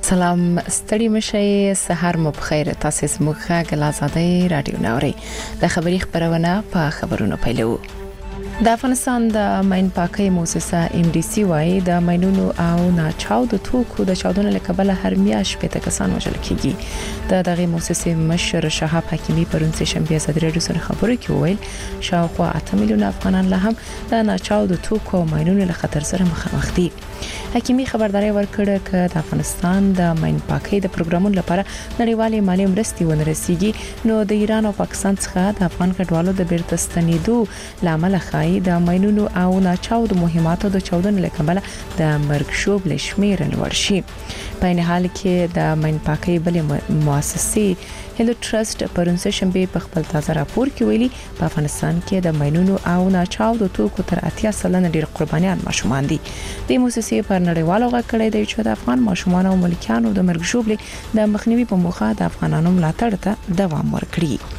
سلام ستړي مشي سحر مو بخیر تاسو زموږه غلازادي رادیو نوري د خبري خبرونه په خبرونو پیلو د افغانستان د ماین پاکي مؤسسه MDC وايي د ماینونو او ناچاو د توکو د چاودنې لکبل هر میاش په کسان وژل کیږي د دغه مؤسسه مشر شهاب حکیمی پرون سه شنبه صدر رادیو سره خبرو کې ویل شاوخوا 8 میلیون افغانان له هم د ناچاو د توکو او ماینونو له خطر سره مخامخ دي حکیمی خبرداري ورکړه چې د افغانستان د ماین پاکي د پروګرامونو لپاره نړیوالې مالی مرستې ونرسيږي نو د ایران او پاکستان څخه د افغان کډوالو د بیرته ستنېدو لامل خای د ماینونو او ناچاو د مهماتو د چاودنې لکبل د مرګ شوب لشمیر لوړ شي په نه حال کې د ماین پاکي بلې مؤسسه هلو ټرست پرون سه شنبه په خپل تازه راپور کې ویلي په افغانستان کې د ماینونو او ناچاو د توکو تر 80% ډیر قربانيان ماشومان دي د مؤسسې پر نړیوالو غکړې د چې د افغان ماشومان او ملکیانو د مرګ شوب د مخنیوي په موخه د افغانانو ملاتړ ته دوام ورکړي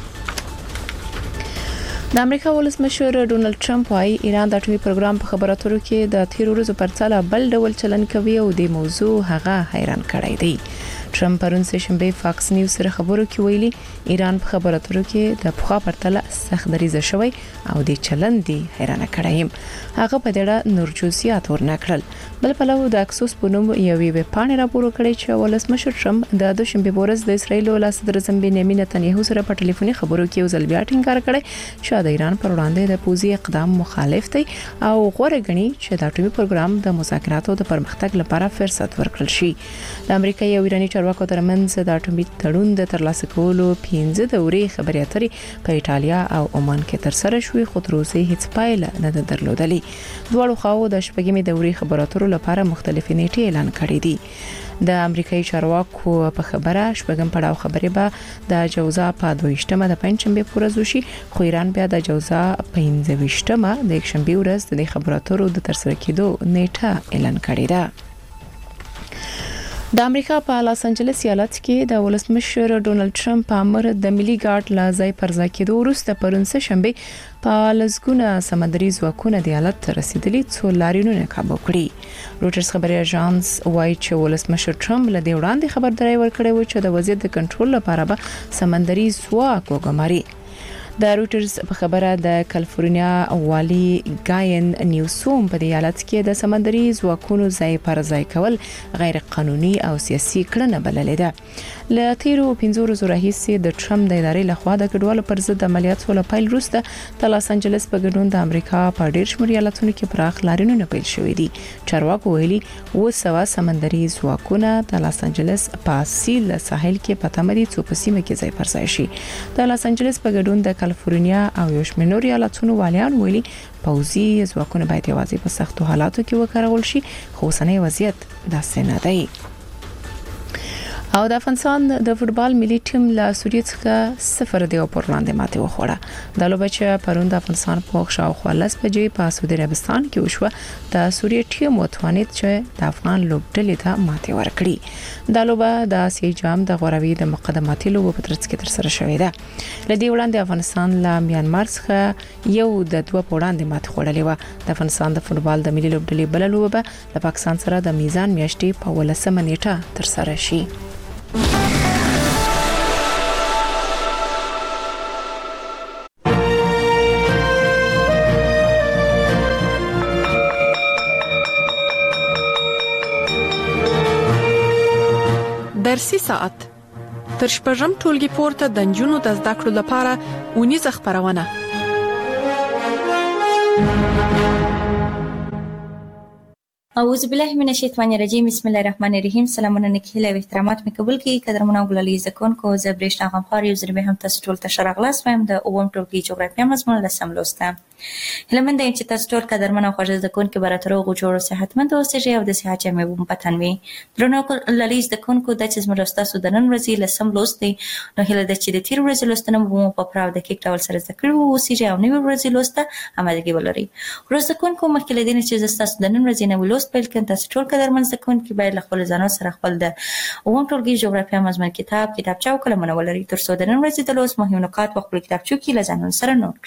د امریکا ولسمشر ډونالد ټرمپ وايي ایران د اټومي پروګرام په خبرو اترو کې د تیر ورځو پر څاله بل ډول چلن کوي او د موضوع هغه حیران کړی دی ټرمپ پرون سه شنبه فاکس نیوز سره خبرو کې ویلي ایران په خبرو اترو کې د پخوا پرتله سخت دریزه شوی او د چلن دی حیران کړی هغه په ډېر نور جزئیات ورنکړل بل په لور د اکسوس په نوم یوې ویب پاڼې راپور کړی چې ولسمشر ټرمپ د دوشنبه ورځ د اسرایل له صدر اعظم بنیامین نتنیاهو سره په ټلیفوني خبرو کې وزل بیا ټینګار کړی چې د ایران پر وړاندې د پوزي اقدام مخالف دی او غوړه غني چې د اټومي پروګرام د مذاکراتو د پرمختګ لپاره فرصت ورکړل شي د امریکا یو ایرانی چارواکو ترمنځ د اټومي تړون د ترلاسه کولو 15 دورې خبرې اترې په ایتالیا او عمان کې تر سره شوې خو تر اوسه هیڅ پایله نه درلودلې دواړو خواو د شپږمې دورې خبرو اترو لپاره مختلفې نیټې اعلان کړې دي د امریکایي چارواکو په خبره شپږم پړاو خبرې به د جوزا په 22مه د پنځشنبه پورز وشي خو ایران بیا د جوزا په 15مه د یکشنبه ورځ د خبرو اترو د ترسره کېدو نیټه اعلان کړې ده د امریکا په لاس انجلس ایالت کې د ولسمشر ډونالد ټرمپ په امر د ملي ګارد لازای پر ځکېدو وروسته پرون سه شنبه په لزګونه سمندري ځواکونه د ایالت ته رسیدلي څو لاریونونه کابو کړی روټرز خبري اژانس وايي چې ولسمشر ټرمپ له دې وړاندې خبرداري ورکړې و چې د وضعیت د کنټرول لپاره به سمندري ځواک وګماري د روټرز په خبره د کالیفورنیا والی ګاین نیوسوم په ایالت کې د سمندري ځواکونو ځای پر ځای کول غیر قانوني او سیاسي کړنه بللې ده ل تیرو 15 ورځې راهیسې د ټرمپ د ادارې لخوا د کډوالو پر ضد عملیاتو لپاره وروسته د لاس انجلس په ګډون د امریکا په ډیر شمېر ایالتونو کې پراخ لاریونونه پیل شوې دي چارواکو ویلي و سمندري ځواکونه د لاس انجلس په سیل ساحل کې په تمدي څو په سیمه کې ځای پر ځای شي د لاس انجلس په ګډون د کالیفورنیا او یو شمېر نور ایالتونو والیان ویلي پوځي ځواکونه باید یوازې په سختو حالاتو کې وکارول شي خو اوسنی وضعیت داسې نه دی او د افغانستان د فوتبال ملي ټیم له سوریې څخه 0-2 پر وړاندې ماتې وخوړه د لوبه چې پرون د افغانستان په شاوخوا 10 بجې په سعودي عربستان کې وشوه د سوریې ټیم وتوانید چې د افغان لوبډلې ته ماتې ورکړي د لوبه د آسیا جام د غوراوي د مقدماتي لوبو په ترڅ کې تر سره شوې ده لدې وړاندې افغانستان له میانمار څخه یو د 2 پر وړاندې ماتې خوړلې و د افغانستان د فوتبال د ملي لوبډلې بل لوبه د پاکستان سره د میزان میاشتې په 18 نیټه تر سره شي درسي ساعت تر شپږم ټولګي پورته د نجونو د زده کړو لپاره اونیزه خبرونه اعوذ بالله من الشیطان الرجیم بسم الله الرحمن الرحیم سلامونه نکهله و احترامات مې قبول کړئ قدرمن او ګلالي زکونکو زبرشت غمخوار یو ځل به هم تاسو ټول ته شرغلاس وایم د اووم ټولګي جغرافیه مضمون لسم لوسته هلمند چې تاسو ټول قدرمن او خوږ زکونکو براترو غوړو صحتمند اوسئ او د صحت مې پتن وي درنو ګلالي زکونکو د چې زموږ تاسو د نن ورځې لسم لوست دی نو هله د چې د تیر ورځې لوستنه مو په پراو د کیک ډول سره ذکر وو اوسئ او نوې ورځې لوسته امادګي ولري ورځ زکونکو مخکې لدین چې تاسو د نن ورځې نو لوست پیل کړئ تاسو ټول قدرمن زکونکو باید خپل ځانو سره خپل د اووم ټولګي جغرافیه مضمون کتابچه او قلمونه ولري ترڅو د نن ورځې د لوست مهم نکات په خپل کتابچو کې لزانون سره نوٹ کړئ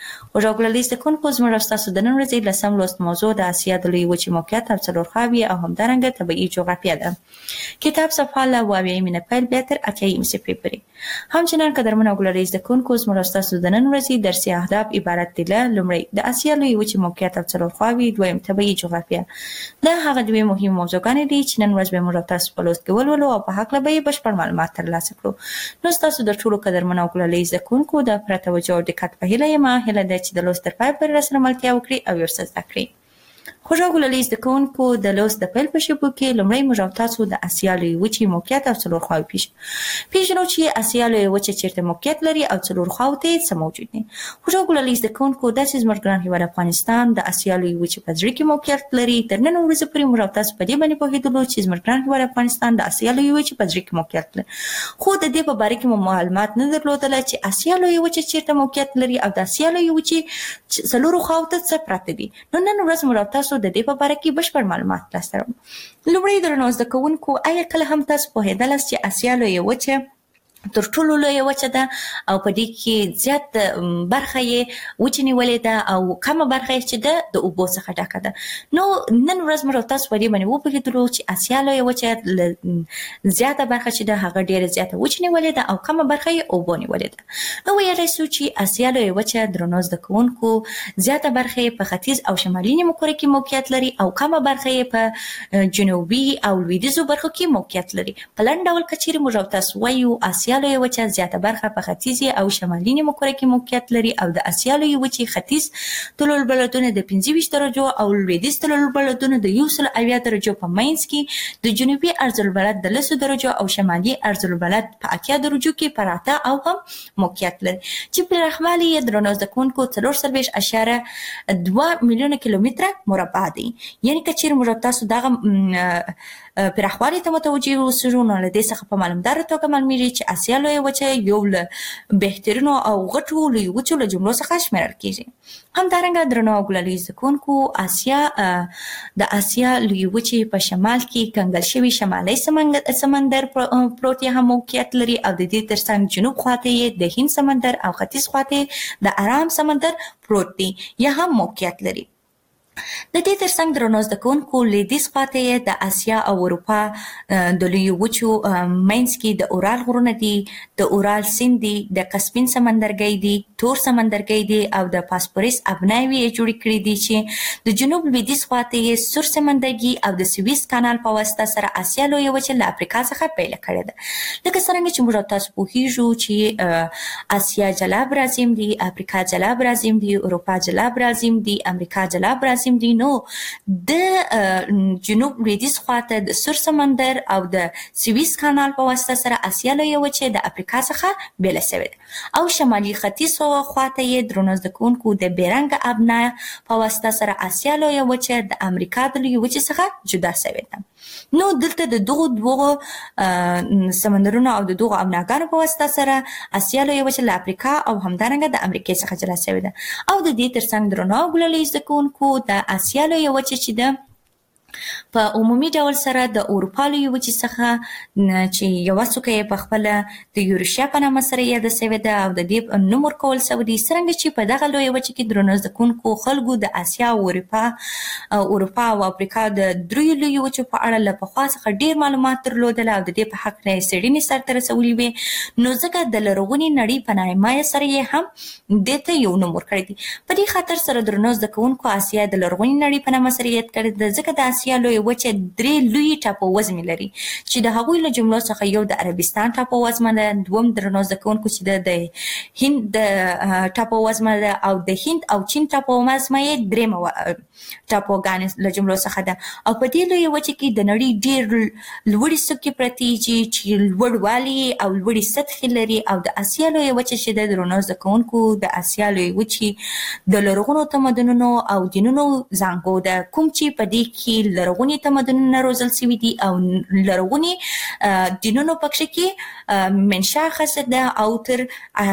خوږ لیدونکو زموږ تاسو د نن ورځې لسم لوست موضوع د اسیا د لوی وچې موقعیت او څلور خواوې او همدارنګه طبيعي جغرافیه ده. کتاب صفحه له 28 پیل بیا تر 28 صفحې پورې. همچنان قدرمن او ګلریز د کونکو زموږ تاسو د نن ورځې درسي اهداف عبارت دي له لومړی د اسیا لوی وچې موقعیت او څلور خواوې، دویم طبيعي جغرافیه. دا هغه دوی مهم موضوعګانې دي چې نن ورځ به موږ تاسو په لوست کې ولولو او په حق له به بشپړ معلومات ترلاسه کړو. نو تاسو د ټولو قدرمن او ګلریز د کونکو د پرتوجه او دقت په هیله یم هله د چې د لوست تر پای پورې راسره ملتیا وکړي او یو څه زده کړئ. خوږ لیدونکو د لوست د پیل په شپو کې لومړی موږ تاسو د اسیا لوی وچې موقعیت او څلور خواوې پیژنو چې اسیا لوی وچې چیرته موقعیت لري او څلور خواوې ته څه موجود دي. خوږ لیدونکو د زموږ ګران هیواد افغانستان د اسیا لوی وچې په ځای کې موقعیت لري. تر نن ورځې پورې موږ تاسو په دې باندې پوهېدلو چې زموږ ګران هیواد افغانستان د اسیا لوی وچې په ځای کې موقعیت لري، خو د دې په اړه کې معلومات نه درلودل چې اسیا لوی وچې چیرته موقعیت لري او د اسیا لوی وچې څلور خواوې ته څه پراته دي. نو نن ورځ موږ تاسو د دې په اړه کې بشپړ معلومات ترلاسه کړئ. لومړی درنو زده کوونکو آیا کله هم تاسو پوهېدل چې اسیا لوی وچه تر ټولو لوی وچه ده او په دې کې زیات برخه یې وچې نیولې ده او کمه برخه یې چې ده د اوبو څخه ډکه ده. نو نن ورځ موږ تاسو په دې باندې وپوهېدلو چې اسیا لوی وچه زیاته برخه چې ده هغه ډېره زیاته وچې نیولې ده او کمه برخه یې اوبو نیولې ده. نو ویلی سو چې اسیا لوی وچه درنو زده کوونکو زیاته برخه یې په ختیځ او شمالي نیمهکره کې موقعیت لري او کمه برخه یې په جنوبي او لویدیځو برخو کې موقعیت لري. په لنډ ډول که چیرې موږ تاسو وایو اسیا لوی وچه زیاته برخه په ختیځ او شمالي نیمهکره کې موقعیت لري او د اسیا لوی وچې ختیځ طول بلدونه د 25 درجو او لویدیځ طول بلدونه د 180 درجو په منځ کې، د جنوبي عرض البلد د 10 درجو او شمالي عرض البلد په 80 درجو کې پراته او هم موقعیت لري چې پراخوالی یې درنو زده کوونکو 4.2 میلیونه کیلومتره مربع دی. یعنی که چیرې موږ تاسو دغه پراخوالی ته متوجه اوسو نو له دې څخه په معلومدار توګه معلومیږي چې اسیا لوی وچه یو له بهترینو او غټو لوی وچو له جملو څخه شمیرل کیږي. همدارنګه درنو ګلالي زکونکو اسیا د اسیا لوی وچې په شمال کې کنګل شوی شمالي سمندر پروت هم موقعیت لري او د دې ترڅنګ جنوب خواته یې د هند سمندر او ختیځ خواته د آرام سمندر پروت دی یا هم موقعیت لري. د دې ترڅنګ درنو زده کوونکو لویدیځ خواته یې د اسیا او اروپا د لوی وچو منځ کې د اورال غرونه دي، د اورال سیند دی، د کسپین سمندرګی دی، تور سمندرګی دی او د فاسفورس ابناوي جوړ کړي دي چې د جنوب لویدیځ خواته یې سور سمندرګی او د سویس کانال په واسطه سره اسیا لوی وچه له افریقا څخه پیل کړې ده. لکه څنګه چې موږ تاسو پوهیږو چې اسیا جلا برازیم دی، افریقا جلا برازیم دی، اروپا جلا برازیم دی، امریکا جلا برازیم دی. نو د جنوب لویدیځ خواته د سور سمندر او د سویس کانال په واسطه سره اسیا لوی وچه د افریقا څخه بیل شوې ده او شمالي ختیځ خواته یې درنو زده کوونکو د بیرنګ ابنا په واسطه سره اسیا لوی وچه د امریکا د لوی وچې څخه جدا شوې ده. نو دلته د دوه سمندرونو او د دوه ابناګانو په واسطه سره اسیا لوی وچه له افریقا او همدارنګه د امریکا څخه جلا شوې ده او د دې ترڅنګ درنو ګلالي زده کوونکو د اسیا لوی وچه چې ده په عمومي ډول سره د اروپا لوی وچې څخه چې یوه څوکه یې په خپله د یوریشیا په نامه سره یاده شوې ده او د دې نوم ورکول شوی دی. څرنګه چې په دغه لویه وچه کې درنو زده کوونکو خلکو د اسیا او اروپا او افریقا د دریو لویو وچو په اړه له پخوا څخه ډېر معلومات درلودل او د دې په حق نه څېړنې سرته رسولې وې، نو ځکه د لرغونې نړۍ په نامه سره یې هم دې ته یو نوم ورکړی دی. په دې خاطر سره درنو زده کوونکو اسیا د لرغونې نړۍ په نامه سره یاد کړی ده ځکه د اسیا لوی وچه درې لوی ټاپووزمې لري چې د هغوی له جملو څخه یو د عربستان ټاپووزمه ده، دوم درنو زده کوونکو چې د هند د ټاپووزمه ده او د هند او چین ټاپووزمه یې درېیمه ټاپوګانې له جملو څخه ده او په دې لویه وچه کې د نړۍ ډېر لوړې څوکې پرتې دي چې لوړوالي او لوړې سطحې لري او د اسیا لویه وچه چې د درنو زده کوونکو د اسیا لویې وچې د لرغونو تمدنونو او دینونو زانګو ده کوم چې په دې کې لرغوني تمدنونه روزل شوي دي او لرغوني دینونو پکښې کې منشا خاصه ده او تر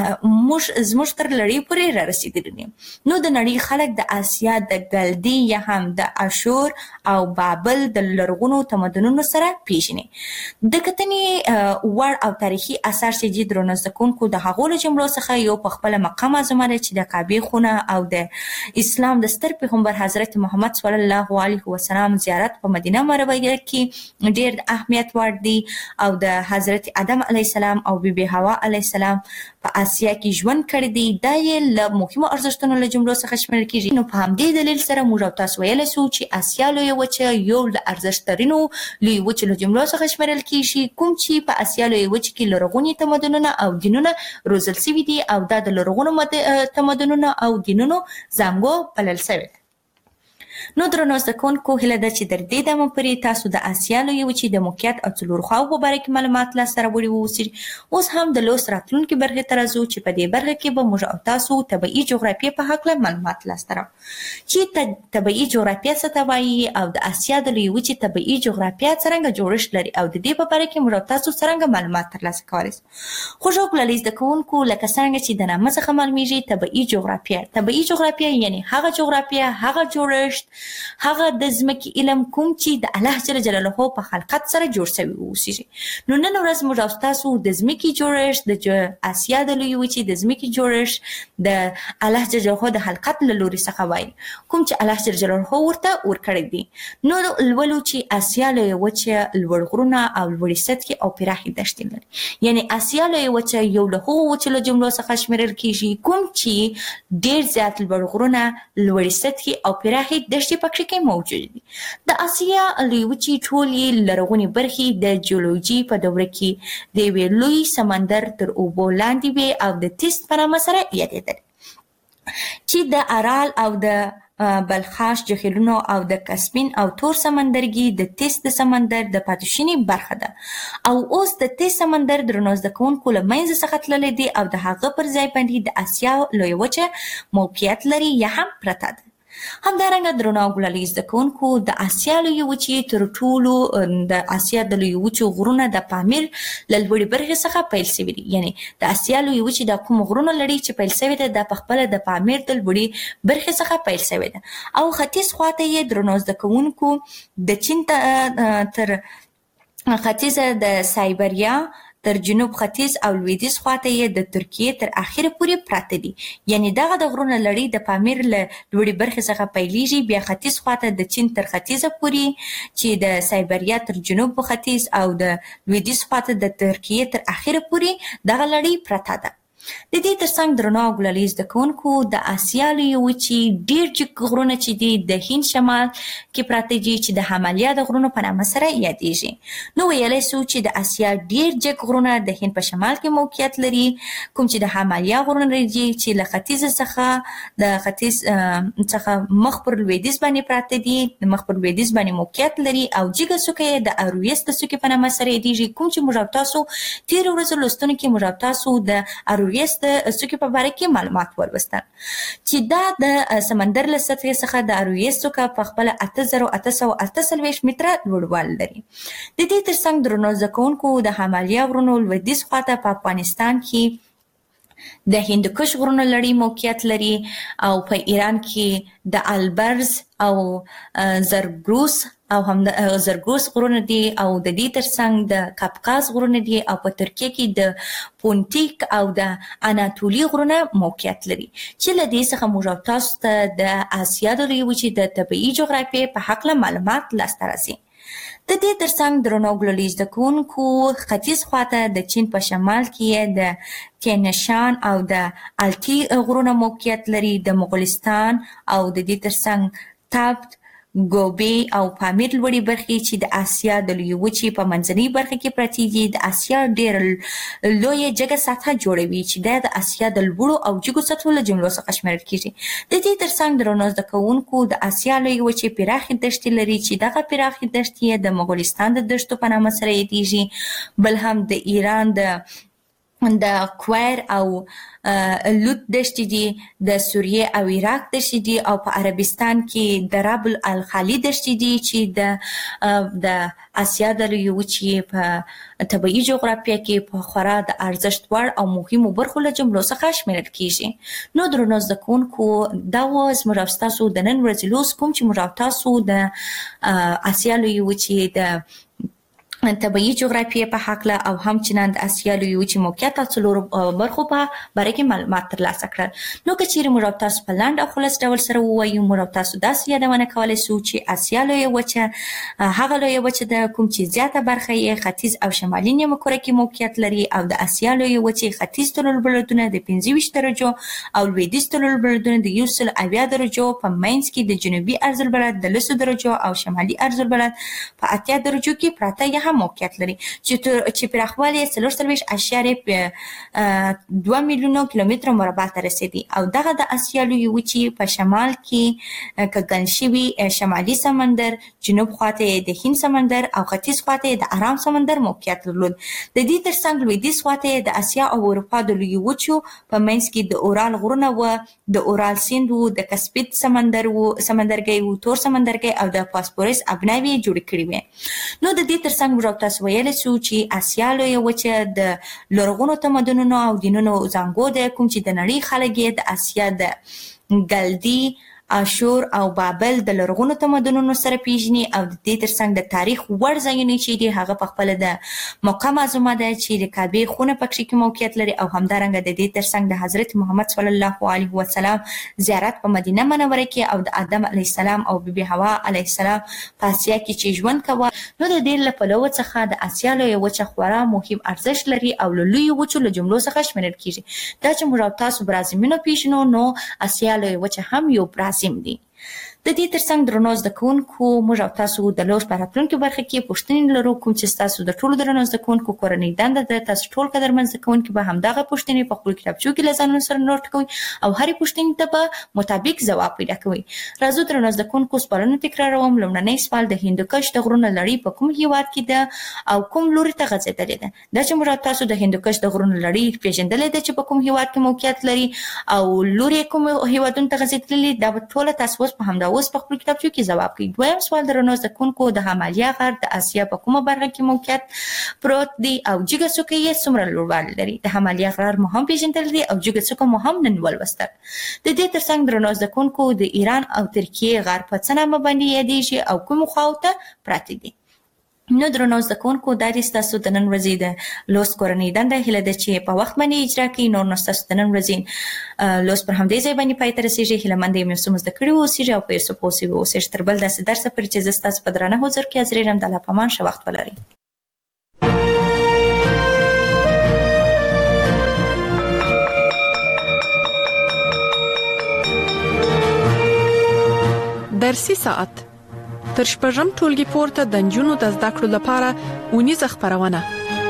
زموږ تر لړۍ پورې را رسېدلي دي. نو د نړۍ خلک د آسیا د ګلدي یا هم د اشور او بابل د لرغونو تمدنونو سره پیژني. د کتنې وړ او تاریخي آثار چې دي درنو زده کوونکو د هغو له جملو څخه یو په خپله مکه معظمه ده چې د کعبې خونه او د اسلام د ستر پیغمبر حضرت محمد صلی الله علیه وسلم زیارت په مدینه منوره کې ډېر اهمیت وړ دی او د حضرت آدم علیه السلام او بیبي حوا علیه السلام په آسیا کې ژوند کړی دی. دا یې له مهمو ارزښتونو له جملو څخه شمیرل کېږي. نو په همدې دلیل سره موږ او تاسو ویلی سو چې آسیا لویه وچه یو له ارزښتترینو لویو وچو له جملو څخه شمیرل کېږي، کوم چې په آسیا لویه وچه کې لرغوني تمدنونه او دینونه روزل شوي دي او دا د لرغونو تمدنونو او دینونو زانګو بلل شوی ده. نو درنو زده کوونکو هیله ده چې تر دې دمه پورې تاسو د آسیا لویې وچې د موقعیت او څلورو خواو په باره کې معلومات لاسته راوړي واوسئ. اوس هم د لوست راتلونکې برخې ته راځو چې په دې برخه کې به موږ او تاسو طبیعي جغرافیې په هکله معلومات لاسته راوړو چې طبیعي جغرافیه څه ته وایي او د آسیا د لویې وچې طبیعي جغرافیه څرنګه جوړښت لري او د دې په باره کې موږ او تاسو څرنګه معلومات ترلاسه کولی سو. خوږو ګلالي زده کوونکو لکه څرنګه چې د نامه څخه معلومیږي طبیعي جغرافیه یعنې هغه جغرافیه، هغه جوړښت، هغه د ځمکې علم کوم چې د الله جل جلاله په خلقت سره جوړ شوی واوسیږي. نو نن ورځ موږ او تاسو د ځمکې جوړښت، د آسیا د لویې وچې د ځمکې جوړښت د الله جل جلاله د خلقت له لوري څخه وایي، کوم چې الله جل جلاله ورته ورکړی دی. نو لولو چې آسیا لویه وچه لوړ غرونه او لوړې سطحې او پراخې دښتې لري. یعنې آسیا لویه وچه یو له هغو وچو له جملو څخه شمیرل کېږي کوم چې ډېر زیات لوړ غرونه، لوړې سطحې او پراخې دښتې پکښې کې موجود دي. د آسیا لویې وچې ټولې لرغونې برخې د جیولوژي په دوره کې د یوې لوی سمندر تر اوبو لاندې وې او د تیست په نامه سره یادېدل چې د ارال او د بلخاش جهیلونو او د کسپین او تور سمندرګي د تیست د سمندر د پاتې شونې برخه ده او اوس د تیست سمندر درنو زده کوونکو له منځه څخه تللی دی او د هغه پر ځای باندې د آسیا لویه وچه موقعیت لري یا هم پرته ده. همدارنګه درنو ګلالي زده کوونکو د آسیا لویې وچې تر ټولو د آسیا د لویې وچو غرونه د پامیر له لوړې برخې څخه پیل شوي دي. یعنې د آسیا لویې وچې دا کوم غرونه لري چې پیل شوي ده دا پخپله د پامیر د لوړې برخې څخه پیل شوی ده او ختیځ خواته یې درنو زده کوونکو د چین تر ختیځه د سایبریا، تر جنوب ختیځ او لویدیځ خواته یې د ترکیې تر اخره پورې پراته دي. یعنې دغه د غرونه لړۍ د پامیر له لوړې برخې څخه پیلیږي، بیا ختیځ خواته د چین تر ختیځه پورې چې د سایبریا تر جنوب ختیځ او د لویدیځ خواته د ترکیې تر اخره پورې دغه لړۍ پراته ده. د دې ترڅنګ درنو ګلالي زده کوونکو د آسیا لویې وچې ډېر جګ غرونه چې دي د هند شمال کې پراته دي چې د همالیا د غرونو په نامه سره یادېږي. نو ویلی سو چې د آسیا ډېر جګ غرونه د هند په شمال کې موقعیت لري، کوم چې د همالیا غرونه لري چې له ختیځ څخه مخ پر لویدیځ باندې پراته دي، د مخ پر لویدیځ باندې موقعیت لري او جګه څوکه یې د ارویس د څوکې په نامه سره یادېږي، کوم چې موږ او تاسو تېرو ورځو لوستونو کې موږ او تاسو د ارویس د څوکې په باره کې معلومات ولوستل چې دا د سمندر له سطحې څخه د ارویس څوکه په خپله 8848 متره لوړوالی لري. د دې ترڅنګ درنو زده کوونکو د همالیا غرونو لویدیځ خواته په افغانستان کې د هندوکش غرونو لړۍ موقعیت لري او په ایران کې د البرز او زرګروس او هم د زرګروس غرونه دي او د دې ترڅنګ د کاپکاز غرونه دي او په ترکیه کې د پونټیک او د اناتولي غرونه موقعیت لري چې له دې څخه موږ او تاسو ته د آسیا د لویې وچې د طبیعي جغرافیې په هکله معلومات لاسته راځي. د دې ترڅنګ درنو ګلالي زده کوونکو ختیځ خواته د چین په شمال کې د تینشان او د الټي غرونه موقعیت لري، د مغولستان او د دې ترڅنګ تابت، ګوبی او پامیر لوړې برخې چې د آسیا د لویې وچې په منځنۍ برخه کې پرتې دي د آسیا ډېره لویه جګه سطحه جوړوي چې دا د آسیا د لوړو او جګو سطحو له جملو څخه شمیرل کېږي. د دې ترڅنګ درنو زده کوونکو د آسیا لویې وچې پراخې دښتې لري چې دغه پراخې دښتې د مغولستان د دښتو په نامه سره یادېږي، بل هم د ایران د د کویر او لوت دشتې دي، د سوریه او عراق دشتې دي، او په عربستان کې د رب الخالی دشتې دي چې د اسیا د لویې وچې په طبیعي جغرافیه کې په خورا د ارزښت وړ او مهمو برخو له جملو څخه شمیرل کیږي. نو درنو زده کوونکو، دا و زموږ او ستاسو د نن ورځې لوست کوم چې موږ او تاسو د اسیا لویې وچې د طبیعي جغرافیه په حقله او همچنان د اسیا لویې وچې موقعیت او څلورو برخو په باره کې معلومات ترلاسه کړل. نو که چیرې موږ او تاسو په لنډ او خلاص ډول سره ووایو، موږ او تاسو داسې یادونه کولی شو چې اسیا لویه وچه هغه لویه وچه ده کوم چې زیاته برخه یې ختیځ او شمالي نیمه کره کې موقعیت لري، او د اسیا لویه وچې ختیځ طولالبلدونه د 25 درجو او لویدیځ طولالبلدونه د 170 درجو په منځ کې د جنوبي ارض د 10 درجو او شمالي ارض په 80 درجو کې پراته یا موقعیت لري، چې پراخوالی 4.2 میلیونه کیلومتره مربع ته رسیدي. او دغه د اسیا لویې وچې په شمال کې کږن شوي شمالي سمندر، جنوب خواته د هند سمندر او ختیځ خواته د ارام سمندر موقعیت درلود. د دې ترڅنګ لویدیځ خواته د اسیا او اروپا د لویې وچو په منځ کې د اورال غرونه و، د اورال سیند و، د کسپید سمندرګي و، تور سمندرګي او د فاسفورس ابناوي جوړ کړي وي. نو د دې ترڅنګ موږ تاسو ویلی شو چې اسیا لویه وچه د لرغونو تمدنونو او دینونو زانګو ده، کوم چې د نړۍ خلک یې د اسیا د ګلدي، اشور او بابل د لرغونو تمدنونو سره پیژني، او د دې ترڅنګ د تاریخ وړ ځایونه چې دي هغه په خپل د مکه معظمه ده چې د کعبې خونه پکې کې موقعیت لري، او همدارنګه د دې ترڅنګ د حضرت محمد صلی الله علیه وسلم زیارت په مدینه منوره کې، او د آدم علیه السلام او بیبي حوا علیه السلام په اسیا کې چې ژوند کوه. نو د دې له پلوه څخه د اسیا لویه وچه خورا مهم ارزښت لري او له لویو وچو له جملو څخه شمیرل کیږي. دا چې موږ تاسو برازیمینو پیژنو، نو اسیا لویه وچه هم یو برازیم دي. د دې ترڅنګ درنو زده کوونکو، موږ او تاسو د لوست په راتلونکي برخه کې پوښتنې لرو، کوم چې تاسو د ټولو درنو زده کوونکو کورنۍ دنده ده. تاسو ټول قدرمن زده کوونکي به همدغه پوښتنې په خپل کتابچو کې له ځانونو سره نوٹ کوئ او هرې پوښتنې ته به مطابق ځواب پیدا کوئ. راځو درنو زده کوونکو، سوالونه تکراروم. لومړنی سوال د هندوکش د غرونو لړۍ په کوم هیواد کې ده او کوم لوري ته غځېدلې ده؟ دا چې موږ تاسو د هندوکش د غرونو لړۍ پیژندلې ده چې په کوم هیواد کې موقعیت لري او لوري کوم هیوادونو ته غځېدلې، دا به ټول تاسو په همدا اوس په خپل کتابچو کې جواب کړئ. دویم سوال درنو زده کوونکو، د همالیا غر د اسیا په کومه برخه کې موقعیت پروت دی او جګه څوکه یې څومره لوړوالی لري؟ د همالیا غر مو هم پیژندل دي او جګه څوکه مو هم نن ولوستل. د دې ترڅنګ درنو زده کوونکو، د ایران او ترکیې غر په څه نامه باندې یادیږي او کومو خواو ته پراته دي؟ نو درنو زده کوونکو، دا دې ستاسو د نن ورځې د لوست کورنۍ دنده. هیله ده چې په وخت باندې اجرا کړئ. نور نو ستاسو د نن ورځې لوست پر همدې ځای باندې پای ته رسیږي. هیله مند یم یو څه مو زده کړي واوسیږي او په یو څه پوه واوسئ. تر بل داسې درسه پورې چې زه ستاسو په درانه حضور کې حاضرېږم، د الله په امان ښه وخت ولرئ. درسي ساعت تر شپږم ټولګي پورته د نجونو د زده کړو لپاره اونیزه خپرونه.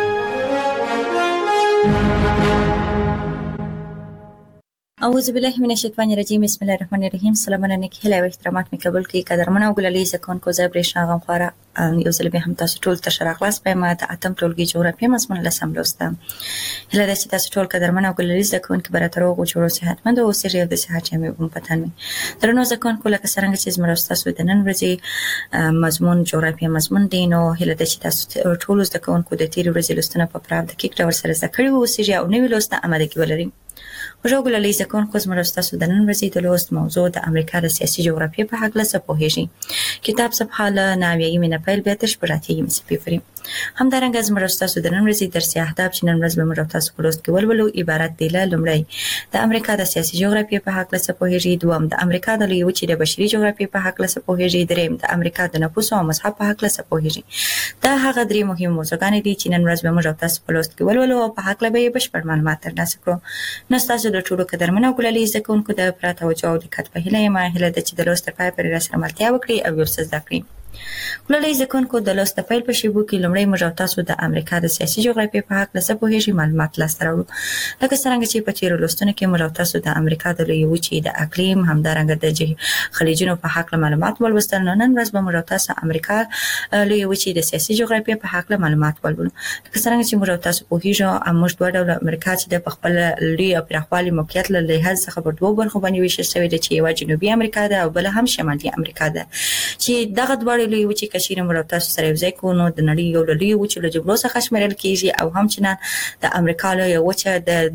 اعوذ بالله من الشیطان الرجیم. بسم الله الرحمن الرحیم. سلامونه نیک هیله او احترامات می قبول کړئ. قدرمن او ګلالي زکونکو، زه برېښنا غمخواره یو ځل بیا هم تاسو ټول ته ښه راغلاست. په ما د اتم ټولګي جغرافیه مضمون لسم لوستم. هیله ده چې تاسو ټول قدرمن او ګلالي زکونکو به راته روغ او جوړ او صحتمند اوسئ او د صحت جامې هم په تن وي. درنو زکونکو، لکه څنګه چې زموږ تاسو د نن ورځې مضمون جغرافیه مضمون دی، نو هیله ده چې تاسو ټول زکونکو د تیر ورځې لوستنه په پراخ دقیق ډول سره زده کړي اوسئ او نوې لوستنه آمادګي ولرئ. خوږو ګلالي زکونکو، زموږ تاسو د نن ورځې د لوست موضوع د امریکا د سیاسي جغرافیې په هکله څه پوهیږئ؟ کتاب صفحه له 90 نه پیل بیا تر 80 صفحې پورې. همدارنګه زموږ تاسو د نن ورځې درسي اهداف چې نن ورځ به موږ تاسو په لوست کې ولولو عبارت دي له: لومړی، د امریکا د سیاسي جغرافیې په هکله څه پوهیږئ؟ دوم، د امریکا د لویې وچې د بشري جغرافیې په هکله څه پوهیږئ؟ دریم، د امریکا د نفوس او مذهب په هکله څه پوهیږئ؟ دا هغه درې مهم موضوعګانې دي چې نن ورځ به موږ تاسو په لوست کې ولولو او په هکله به یې بشپړ معلومات ترلاسه کړو. نو تاسو د ټولو قدرمن او ګلالي زکونکو د پراته توجه او دقت په هیله یم. هیله ده چې د لوست تر پایه پورې راسره ملتیا وکړئ او یو څه زده کړئ. ولې ځکه کو د لوست پیل په شیبو کې لمړی موږ تاسو د امریکا د سیاسي جغرافیې په حق لسه په هیڅ معلومات لاسته راوړو لکه څنګه چې په تیر لوستونو کې موږ تاسو د امریکا د لوی وچې د اقلیم همدارنګه د خلیجونو په حق معلومات ولوستل نن ورځ به موږ تاسو امریکا لوی وچې د سیاسي جغرافیې په حق معلومات ولولو لکه څنګه چې موږ تاسو په هیڅ موږ دوه ډول امریکا چې د خپل لوی او پراخوالي موقعیت له لحاظ څخه په دوه برخو باندې ویشل شوی دی چې یو جنوبي امریکا ده او بل هم شمالي امریکا ده چې دغه دوه لوی وچې کشیر موږ تاسو سره یو ځای کو نو د نړۍ یو لوی وچې له جبلو څخه شمیرل کیږي او هم چې د امریکا له وچه د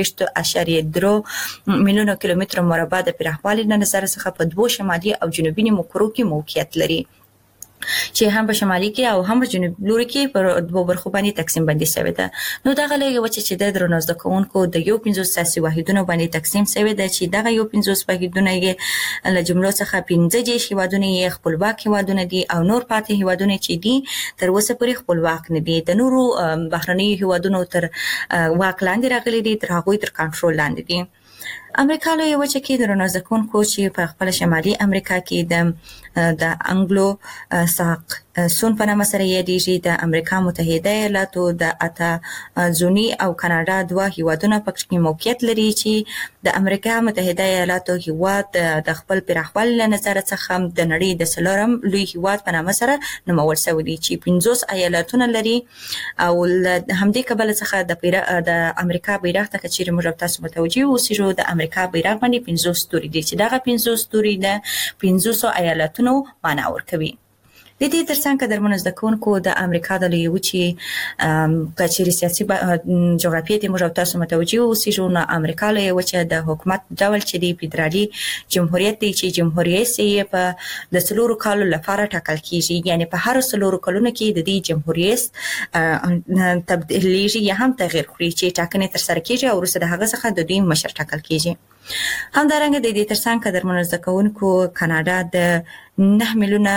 2.3 میلیونه کیلومتر مربع د پراخوالي نه نظر څخه په دوه شمالي او جنوبي نیمکرو کې موقعیت لري چې هم په شمالي کې او هم په جنوب لوري کې پر دوه برخو باندې تقسیم بندي شوی ده نو دغه لږه وچه چې د درنوزد کوونکو د یو 15 سیاسي واحدونو باندې تقسیم شوی ده چې دغه یو 15 واحدونه یې له جملو څخه 15 جې هیوادونه یې خپلواک هیوادونه دي او نور پاتې هیوادونه چې دي تر اوسه پورې خپلواک نه دي د نورو بهرني هیوادونو تر واک لاندې راغلي دي تر هغه تر کنټرول لاندې دي امریکا له یو چې د رونازکون کو چې په خپل شمالي امریکا کې د انګلو ساق سون په نامه سره یادېږي د امریکا متحده ایالاتو د اتا زونی او کاناډا دوه هیوادونه پکې موقعیت لري چې د امریکا متحده ایالاتو هیواد د خپل پراخوالي له نظر څخه د نړۍ د سلورم لوی هیواد په نامه سره نومول شوی دی چې 50 ایالاتونه لري او همدې کبل څخه د امریکا بیرغ ته چې موږ تاسو متوجي اوسئ د امریکا بیرغ باندې 50 ستوري دي چې دغه 50 ستوري د 500 ایالاتونو معنا ورکوي د دې ترڅنګ درمنځ د کوونکو د امریکا د لوی وچې کچېری سیاسي جغرافیې د موږ تاسو متوجي اوسئ نو امریکا له وچې د حکومت ډول چې د فدرالي جمهوریت دی چې جمهوریت یې په د سلورو کالو لپاره ټاکل کیږي یعنی په هر سلورو کلونو کې د دې جمهوریت تبدیلیږي یا هم تغییر کوي چې ټاکنې تر سره کیږي او وروسته د هغه څخه د دوی مشر ټاکل کیږي همدارنګه د دې ترڅنګ درمنځ د کوونکو کاناډا د 9 میلیونه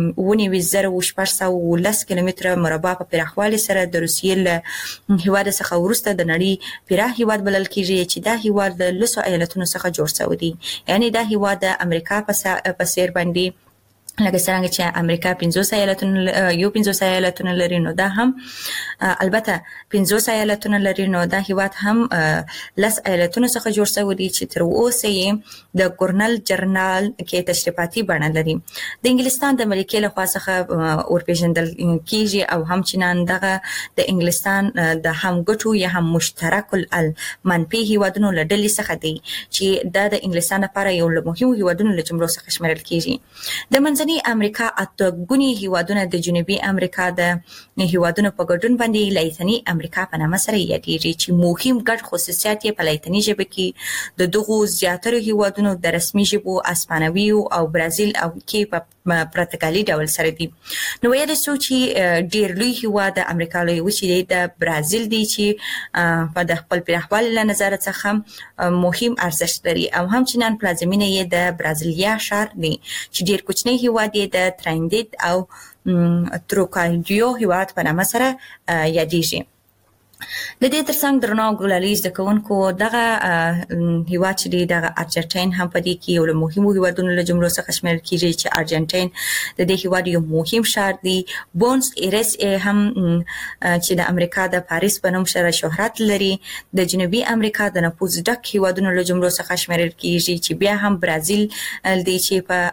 19,710 کیلومتر مربع په پراخوالي سره د روسیې له هیواد څخه وروسته د نړۍ پراخ هیواد بلل کیږي چې دا هیواد د لسو ایالتونو څخه جوړ شوی دی یعنی دا هیواد د امریکا په سیر باندې لکه څنګه چې امریکا 15 ایالتونه یو 15 ایالتونه لري نو دا هم البته 15 ایالتونه لري نو دا هیواد هم لس ایالتونو څخه جوړ شوی دی چې تر اوسه یې د ګورنل جنرال کې تشریفاتي بڼه لري د انګلستان د ملکې له خوا څخه اورپېژندل کیږي او هم چنان دغه د انګلستان د همګټو یا هم مشترک المنفي هیوادونو له ډلې څخه دی چې د انګلستان لپاره یو له مهمو هیوادونو له جملو څخه شمیرل کیږي د منځنۍ امریکا اته ګونی هیوادونه د جنوبي امریکا د هیوادونو په ګډون باندې لایتنی امریکا په نامه سره یادېږي چې مهم ګډ خصوصیات یې په لایتنی ژبه کې د دغو زیاتره هیوادونو د رسمي ژبو اسپانوي او برازیل او کې په پرتګالي ډول سره دي نو ویل شو چې ډیر لوی هیواد د امریکا لوی وچې د برازیل دی چې په د خپل پراخوالي له نظر څخه مهم ارزښت لري او هم چنان پلازمینه یې د برازیلیا ښار دی چې ډیر کوچنی هیواد یې د ترایندید او تروکایډیو هیواد په نامه سره یادېږي د دې ترڅنګ درنو ګلالي د کوونکو دغه هیواد چې دغه ارجنټاین هم په دې کې یو له مهمو هیوادونو له جملو څخه شمیرل کیږي چې ارجنټاین د دې هیواد یو مهم ښار دی بونس ایرس هم چې د امریکا د پاریس په نوم سره شهرت لري د جنوبي امریکا د نفوذ ډک هیوادونو له جملو څخه شمیرل کیږي چې بیا هم برازیل دی چې په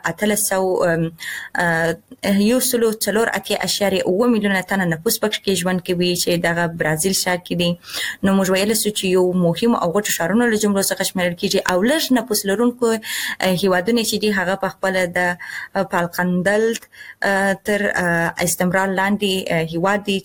1304.8 میلیونه تنه نفوس پکې ژوند کوي چې دغه برازیل ښار کې دي نو موږ ویل چې یو مهم او غټ ښارونه له جملو څخه شمیرل کیږي او لږ نفوس لرونکو هیوادونه چې دي هغه په خپل د پالقندلت تر استمرار لاندې هیواد دي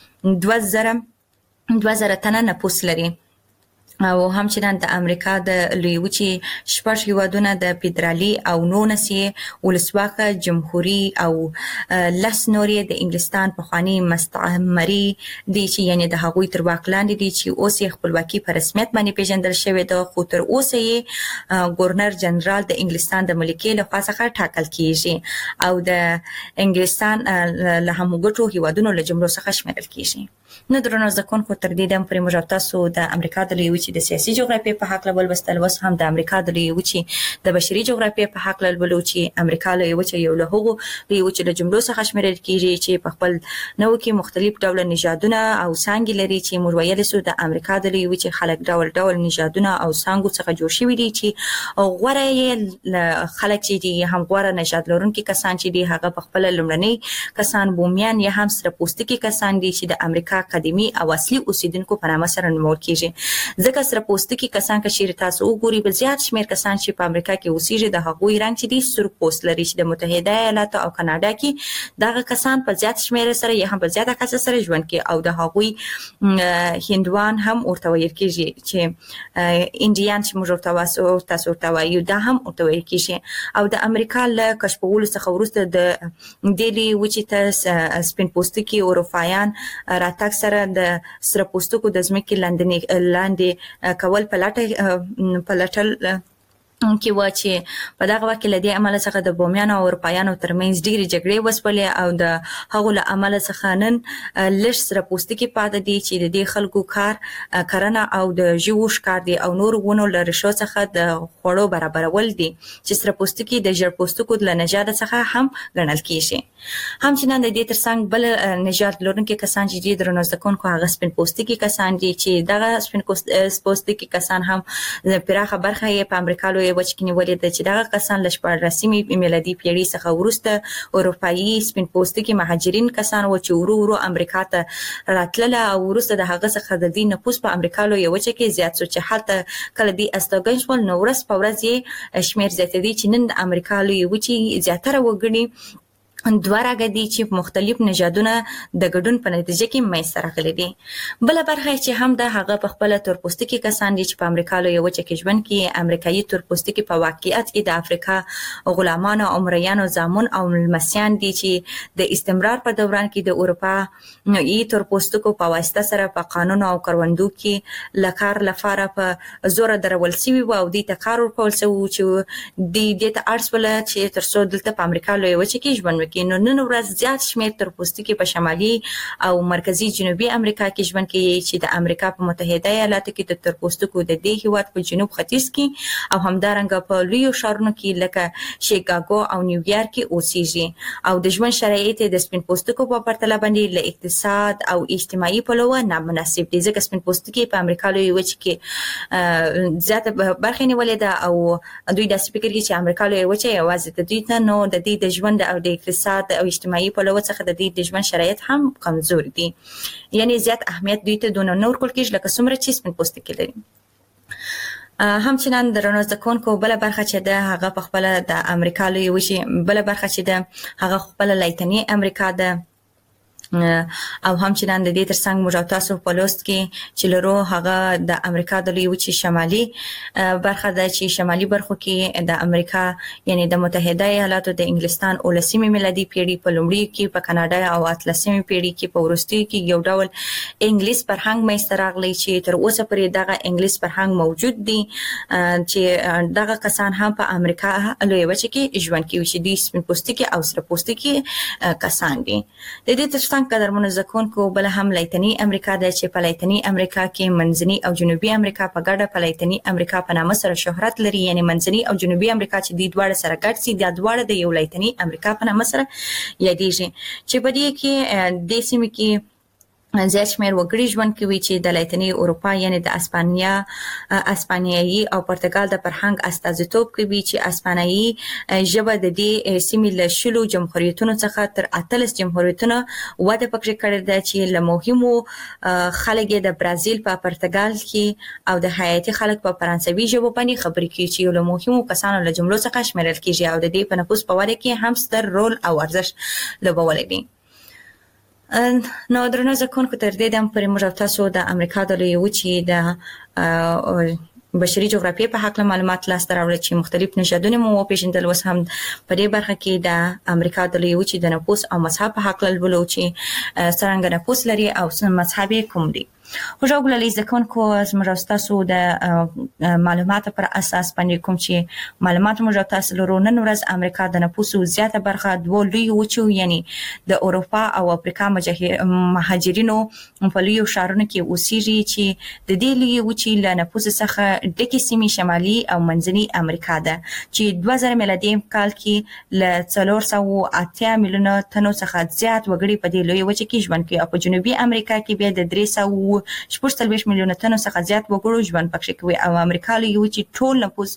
چې 2000 تنه نفوس لري او همچنان د امریکا د لوی وچې شپږ هیوادونه د فدرالي او 19 ولسواکه جمهوریت او لس نورې د انګلستان په خواني مستعمري دي چې یعنی د هغوی تر واک لاندې دي چې اوس یې خپلواکي په رسمیت باندې پیژندل شوې ده خو تر اوسه یې ګورنر جنرال د انګلستان د ملکې له خوا څخه ټاکل کیږي او د انګلستان له همغټو هیوادونو له جملو څخه شمیرل کیږي نو درنو ځکونکو تر دې دم پرې موږ تاسو د امریکا د لوی وچې د سیاسي جغرافیې په حق لولبستل وس هم د امریکا د لوی وچې د بشري جغرافیې په حق لولو چې امریکا لوی وچې یو له هغو لوی وچې د جملو څخه شمیرل کیږي چې په خپل نو کې مختلف ډول نژادونه او څانګې لري چې موږ ویل سو د امریکا د لوی وچې خلک ډول نژادونه او څانګو څخه جوړ شوي دي چې غوړه یې خلک چې دي هم غوړه نژاد لرونکي کسان چې دي هغه په خپل لومړني کسان بومیان یا هم سره پوستکي کسان دي چې د امریکا قديمي او اصلي اوسیدونکو په نامه سره نومول کیږي ځکه سره پوستکي کسان که شیر تاسو وګوري بل زیات شمیر کسان چې په امریکا کې اوسېږي د هغوی رنګ چې دي سور پوست لري چې د متحده ایالاتو او کاناډا کې دغه کسان په زیات شمیر سره یا هم په زیاته کسه سره ژوند کوي او د هغوی هندوان هم ورته ویل کیږي چې انډیان چې موږ تاسو ورته وایو دا هم ورته ویل کیږي او د امریکا له کشفولو څخه وروسته د دیلی وچې ته سپین پوستکي اروپایان راتګ سره د سره پوستکو د ځمکې لاندې کول په لټل کې و چې په دغه وخت کې لدی عمل څخه د بومیانو او اروپایانو ترمنځ ډېری جګړې وسپلې او د هغو له عمل څخه نن لږ سره پوستکي پاتې دي چې د دې خلکو کار کرنه او د ژوو ښکار دي او نور ونو له ریښو څخه د خوړو برابرول دي چې سره پوستکي د ژړ پوستکو د نژاد څخه هم ګڼل کیږي هم چې نن د دې ترڅنګ بل نژاد لرونکي کسان چې درنو ځکونکو هغه سپین پوستکي کسان دي چې دغه سپین پوستکي کسان هم پراخه برخه یې په امریکا لوی وچ کې نیولې ده چې دغه کسان له 14 میلادي پیړۍ څخه وروسته اروپایي سپین پوستکي مهاجرین کسان و چې ورو امریکا ته راتلل او وروسته د هغه څخه د دې نفوس په امریکا لوی وچ کې زیات شو چې حالت کله دی استوګن شول نو ورځ په ورځ یې شمیر زیاتېدی چې نن د امریکا لوی وچ زیاتره وګړي دوه راغلي چې مختلف نژادونه د ګډون په نتیجه کې مېسته راغلي دي بل برخه چې هم د هغه په خپل تور پوستکي کسان دي چې په امریکا لوی وچه کې ژوند کوي امریکایي تور پوستکي په واقعیت کې د افریقا غلامانو او مریانو زامن او ملمسیان دي چې د استمرار په دوران کې د اروپا یي تور پوستکو په واسطه سره په قانون او کروندو کې لکار لپاره په زور درول شوی او د تکرار کول شو چې د دې ته ارسول چې تر څو دلته په امریکا لوی وچه کې ژوند کې نو نن ورځ زیات شمیر تر پوستکي په شمالي او مرکزی جنوبي امریکا کې ژوند کوي چې د امریکا په متحده ایالاتو کې د تر پوستکو د دې هیواد په جنوب ختیځ کې او همدارنګه په لویو ښارونو کې لکه شیکاګو او نیویارک کې اوسېږي او د ژوند شرایط د سپین پوستکو په پرتله باندې له اقتصاد او اجتماعي پلوه نامناسب دي ځکه سپین پوستکي په امریکا لوی وچ کې زیات برخه نیولې ده او دوی د فکر کوي چې امریکا لوی وچ یوازې د دوی نو د دې د ژوند او د اقتصاد او اجتماعي پلوه څخه د دې د ژوند شرایط هم کمزور دي یعنی زیات اهمیت دوی ته دونه نور کول کېږي لکه څومره چې سپین پوستکي لري هم چې نن درنو ځکونکو بل برخه چې د هغه په خپل د امریکا لوی وچې بل برخه چې د هغه خپل لایتنی امریکا د او هم چې نن د دې ترڅنګ موږ تاسو په لوست کې چې لرو هغه د امریکا د لوی وچې شمالي برخه د چې شمالي برخو کې د امریکا یعنی د متحده ایالاتو د انګلستان اولسمه میلادي پیړۍ په لومړي کې په کاناډا او اتلسمه پیړۍ کې په وروستي کې یو ډول انګلیس فرهنګ مېسته راغلی چې تر اوسه پورې دغه انګلیس فرهنګ موجود دی چې دغه کسان هم په امریکا لوی وچې کې ژوند کوي چې د سپین پوستکي او سره پوستکي کسان دي د دې ترڅنګ قدرمنو ځکونکو بل هم لایتنی امریکا د چې په لایتنی امریکا کې منځنی او جنوبي امریکا په ګډه په لایتنی امریکا په نامه سره شهرت لري یعنی منځنی او جنوبي امریکا چې د دواړو سره ګډ سي د دواړو د یو لایتنی امریکا په نامه سره یادېږي چې په دې کې د سیمې کې زیات شمیر وګړي ژوند کوي چې د لاتینی اروپا یعنی د اسپانیایی او پرتګال د فرهنګ استازیتوب کوي چې اسپانیایی ژبه د دې سیمې له شلو جمهوریتونو څخه تر 18 جمهوریتونو وده پکې کړې ده چې له مهمو خلک د برازیل په پرتګال کې او د هایتي خلک په فرانسوي ژبه باندې خبرې کوي چې له مهمو کسانو له جملو څخه شمیرل کیږي او د دې په نفوس په وده کې هم ستر رول او ارزښت لوبولی دی نو درنو ځکونکو تر دې دم پرې موږ تاسو د امریکا د لوی وچې د بشري جغرافیې په حق معلومات لاسته راوړل چې مختلف نژادونه مو پیژندل وس هم په دې برخه کې د امریکا د لوی وچې د نفوس او مذهب په حق لولو چې څنګه نفوس لري او مذهب کوم دی خوشحال لیزکونکو زموږ تاسو د معلوماتو پر اساس باندې کوم چې معلومات موږ تاسو لرو نن ورځ امریکا د نفوسو زیاته برخه دوه لوی وچو یعنی د اروپا او افریقا مهاجرینو په لوی شهرونو کې اوسېږي چې د دې لوی وچې له نفوس څخه ډکه سیمې شمالي او منځني امریکا ده چې 2000 میلادي کال کې له 480 میلیونه تنو څخه زیات وګړي په دې لوی وچې کې ژوند کوي او په جنوبي امریکا کې بیا د 340 میلیونه تنو څخه زیات وګړو ژوند پکې کوي او امریکا له یو چې ټول نفوس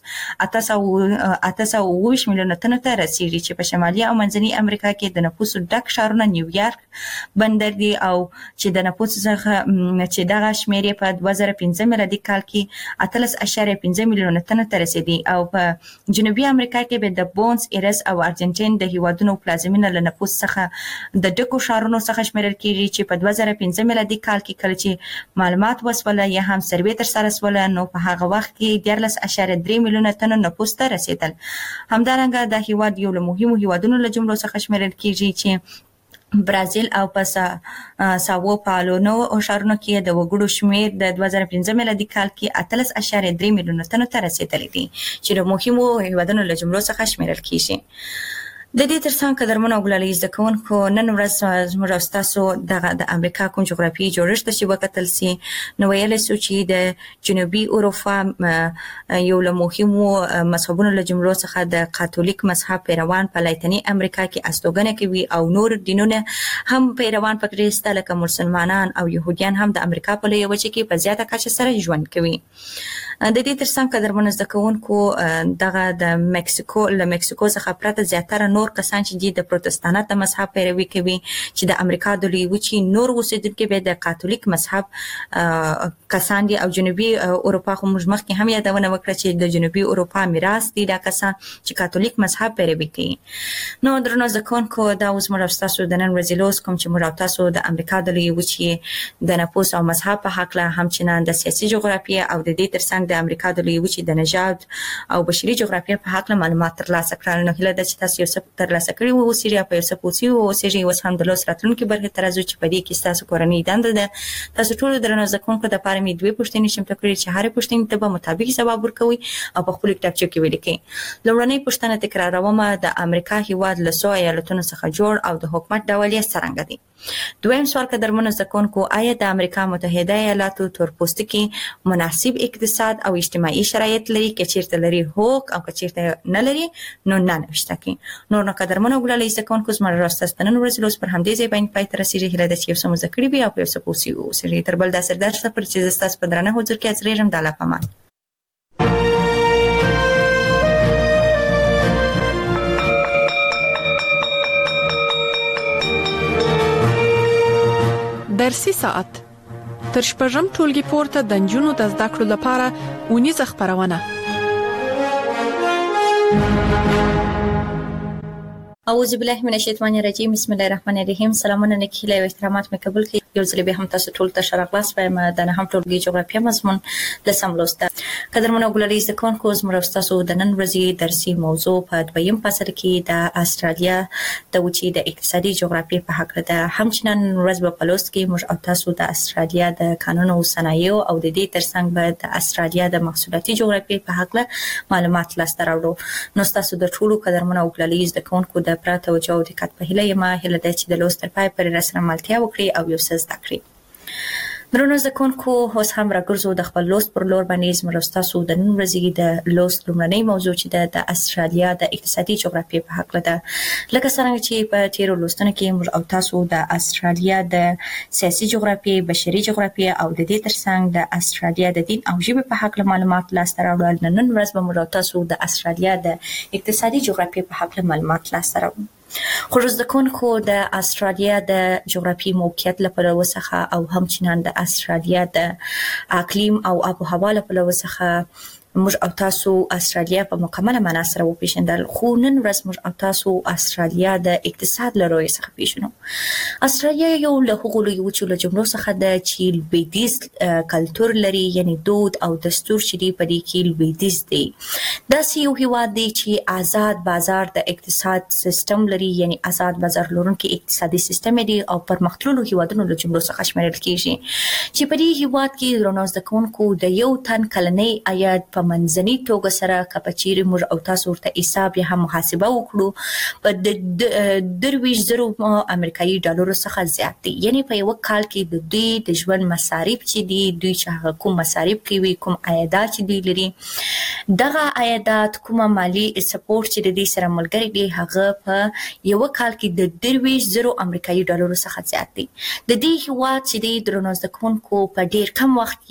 820 میلیونه تنو ته رسیدي چې په شمالي او منځني امریکا کې د نفوس ډک ښارونه نیویارک بندر دی او چې د نفوس څخه چې دغه شمېر په 2015 میلادي کال کې 13.5 میلیونه تنو ته رسیدي او په جنوبي امریکا کې به د بونس ایرس او ارجنټاین د هیوادونو پلازمینه له نفوس څخه د ډکو ښارونو څخه شمیرل کیږي چې په 2015 میلادي کال کې کله چې معلومات وسوله یا هم سروې تر سره وسوله نو په هغه وخت کې 13.3 میلیونه تنو نفوس ته رسیدل. همدارنګه د هیواد یو له مهمو هیوادونو له جملو څخه شمیرل کیږي چې برازیل او ساو پاولو نو ښارونو کې د وګړو شمیر د 2015 میلادي کال کې 13.3 میلیونه تنو ته رسیدلی دي چې د مهمو هیوادونو له جملو څخه شمیرل کیږي. د دې ترڅنګ قدرمنو ګلالي زکونکو نن ورځ زموږ تاسو د امریکا کوم جغرافي جوړښت چې وکتل سي نو ویل سو چې د جنوبي اروپا یو له مهمو مذهبونو له جملو څخه د کاتولیک مذهب پیروان په لاتینی امریکا کې استوګنه کوي او نور دینونه هم پیروان پکې ست لکه مسلمانان او يهوديان هم د امریکا په لوی وچه کې په زیاته کچه سره ژوند کوي. د دې ترڅنګ قدرمنو زکونکو دغه د مکسیکو څخه پرته زیاتره نور کسان چې د پروتستانت مذهب پیروي کوي چې د امریکا د لوی وچې نور اوسیدونکو به د کاتولیک مذهب کسان دي او جنوبي اروپا خو موږ مخکې هم یادونه وکړه چې د جنوبي اروپا میراث دي د کسان چې کاتولیک مذهب پیروي کوي. نو درنو زکونکو دا اوس موږ تاسو د نن ورځې لوس کوم چې موږ تاسو د امریکا د لوی وچې د نفوس او مذهب په حق له همچنان د سیاسي جغرافیه او د دې ترڅنګ د امریکا د لوی وچې د نژاد او بشري جغرافیه په حق له معلومات ترلاسه کړل. نو هله د چې تاسو یو څه ترلاسه کړی وو سیریا په یو څه پوسی وو سیریا اوس هم د لوس راتلونکو برخه ترازو چې په دې کې تاسو کورنۍ دنده ده تاسو ټول درنو زکونکو د پاره می دوی پوښتنې شم تکړه چې هر پوښتنې ته به مطابق جواب ورکوي او په خپل کتابچه کې ولیکي. لومړنۍ پوښتنه تکراروم د امریکا هیواد له 100 ایالتونو څخه جوړ او د حکومت ډول یې څنګه دی. دویم سوال قدرمنو زکونکو آیا د امریکا متحده ایالاتو تورپوستکي مناسب اقتصاد او اجتماعي شرایط لري که چیرته لري هوک او که چیرته نه لري نو نه نشته کی نو قدرمنو ګلالي زکونکو زما راستستنن ورځ لوس پر همدې ځای باندې پای تر رسیدي هله د یو سم ذکرې بیا په یو څه پوسی او سری تر بل د سردار څخه پر چې تاسو په درنه حضور کې اڅریږم د الله پامان. درسي ساعت تر شپږم ټولګي پورته د نجونو د زده کړو لپاره اونیزه خبرونه. اعوذ بالله من الشیطان الرجیم بسم الله الرحمن الرحیم. سلامونه نکهله او احترامات مې قبول کړئ. یو ځل به هم تاسو ټول ته شرف وایم د نه هم ټولګي جغرافیه مضمون لسم لوسته. قدرمنو ګلالي زکونکو زموږ تاسو د نن ورځې درسي موضوع په دویم فصل کې د استرالیا د وچې د اقتصادي جغرافیه په حق ده. همچنان ورځ په پلوست کې موږ تاسو د استرالیا د قانون او صنایع او د دې ترڅنګ به د استرالیا د محصولاتي جغرافیه په حق معلومات لاسته راوړو. نو تاسو د ټولو قدرمنو ګلالي زکونکو د پراته توجه او دقت په هیله یم هله د چې د لوست تر پای پورې راسره ملتیا وکړي او یو څه زده کړئ. درنو زکونکو اوس هم راګرځو د خپل لوست پر لور باندې زموږ تاسو د نن ورځې د لوست لومړنۍ موضوع چې د استرالیا د اقتصادي جغرافیه په حق ده. لکه څنګه چې په تیرو لوستونو کې موږ او تاسو د استرالیا د سیاسي جغرافیه بشري جغرافیه او د دې ترڅنګ د استرالیا د دین او ژبې په حق معلومات لاسته راوړل. نن ورځ به موږ تاسو د استرالیا د اقتصادي جغرافیه په حق معلومات لاسته راوړو. خو زکونکو د استرالیا د جغرافي موقعیت لپاره وسخه او همچنان د استرالیا د اقلیم او آب و هوا لپاره وسخه موږ او تاسو استرالیا په مکمله معنا سره وپیژندل، خو نن ورځ موږ او تاسو استرالیا د اقتصاد له روی څخه پیژنو. استرالیا یو له هغو لویو له جملو څخه ده چې لویدیز کلتور لري، یعنی دود او دستور چې دی په دې کې لویدیز دی. داسې یو هیواد دی چې آزاد بازار د اقتصاد سیستم لري، یعنی آزاد بازار لرونکي اقتصادي سیستم دی او پرمختللو هیوادونو له جملو څخه شمیرل کیږي چې په دې هیواد کې درنو زده کوونکو د یو تن کلنی عاید په منځني توګه سره کپچيري موږ او تاسو ورته حساب یا هم محاسبه وکړو په 23,000 امریکایي ډالرو څخه زیات دی. یعنی په یو کال کې د دوی د ژوند مصارف چې دی، دوی چې کوم مصارف کوي، کوم عایدات چې دی لري، دغه عایدات کومه مالی سپورټ چې د دې سره ملګری دی، هغه په یو کال کې د 23,000 امریکایي ډالرو څخه زیات دی. د دې هیواد چې دی درنو زده کوونکو په ډیر کم وخت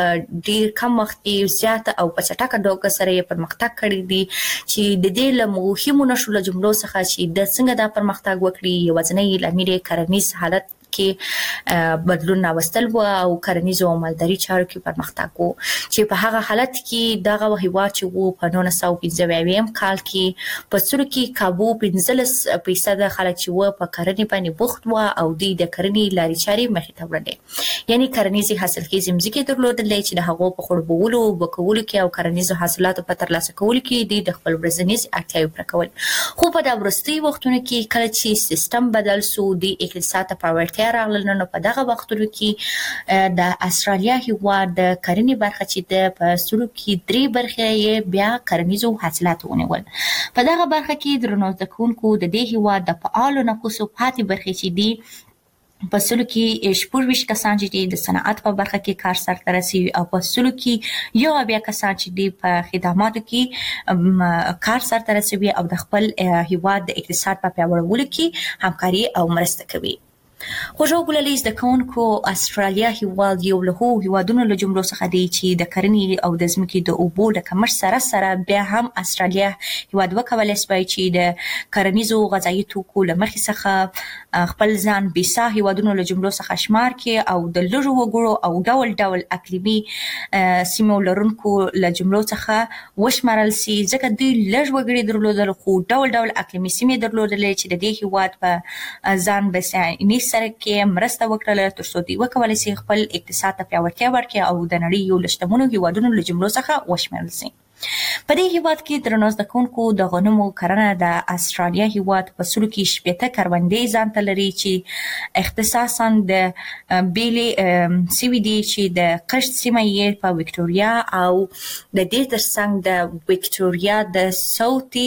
کې زیات او په چټکه ډول سره یې پرمختګ کړی دی چې د دې له مهمو نښو له جملو څخه چې د څنګه دا پرمختګ وکړي، یوازینی لامل یې کرنیز حالت کې بدلون راوستل و او کرنیزو او مالداري چارو کې پرمختګ و چې په هغه حالت کې دغه هیواد چې و په 1995 کال کې په سلو کې کابو 15% خلک چې و په کرنې باندې بوخت و او د کرنې لارې چارې مخې ته وړلې، یعنی کرنیزي حاصلخیزې ځمکې درلودلې چې د هغو په خړوبولو وکولو کې او کرنیزو حاصلاتو په ترلاسه کولو کې د خپل ورځنیز اړتیاوې پوره کول. خو په د وروستي وختونو کې کله چې سیستم بدل سو، د اقتصاد ته پیاوړتیا راغله، نو په دغه وختونو کې د استرالیا هیواد د کرنې برخه چې د په سلو کې 3 برخې یې بیا کرنیزو حاصلات ونیول. په دغه برخه کې درنو زده کوونکو د دې هیواد د فعالو نفوسو پاتې برخې چې دی په سلو کې 24 کسان چې د صنعت په برخه کې کار سرته رسوي او په سلو کې یو بیا کسان چې دی په خدماتو کې کار سرته رسوي او د خپل هیواد د اقتصاد په پیاوړولو کې همکاري او مرسته کوي. خوشو ګلالي زده کوونکو استرالیا هیواد یو له هیوادونو له جملو څخه دی چې د کرنې او د ځمکې د اوبو د کمښت سره بیا هم استرالیا هیواد وکولای شي چې د کرنیزو غذایي توکو له مخې څخه خپل ځان بېسا هیوادونو له جملو څخه شمار کړي او د لږو وګړو او ډول ډول اقلیمي سیمو لرونکو له جملو څخه وشمارل شي، ځکه دوی لږ وګړي درلودل خو ډول ډول اقلیمي سیمې درلودلې چې د دې هیواد په ځان بسیایني سره کې مرسته وکړله تر څو دوی وکولای شي خپل اقتصاد ته پیاوړتیا ورکړي او د نړۍ یو له شتمنو هیوادونو له جملو څخه وشمېرل شي. په دې هیواد کې درنو زده کوونکو د غنمو کرنه د استرالیا هیواد په سلو کې 70 کروندې ځان ته لري چې اختصاصا د بیلې سیوي دي چې د قشت سیمه یې په وکټوریا او د دې ترڅنګ د وکټوریا د ساوتي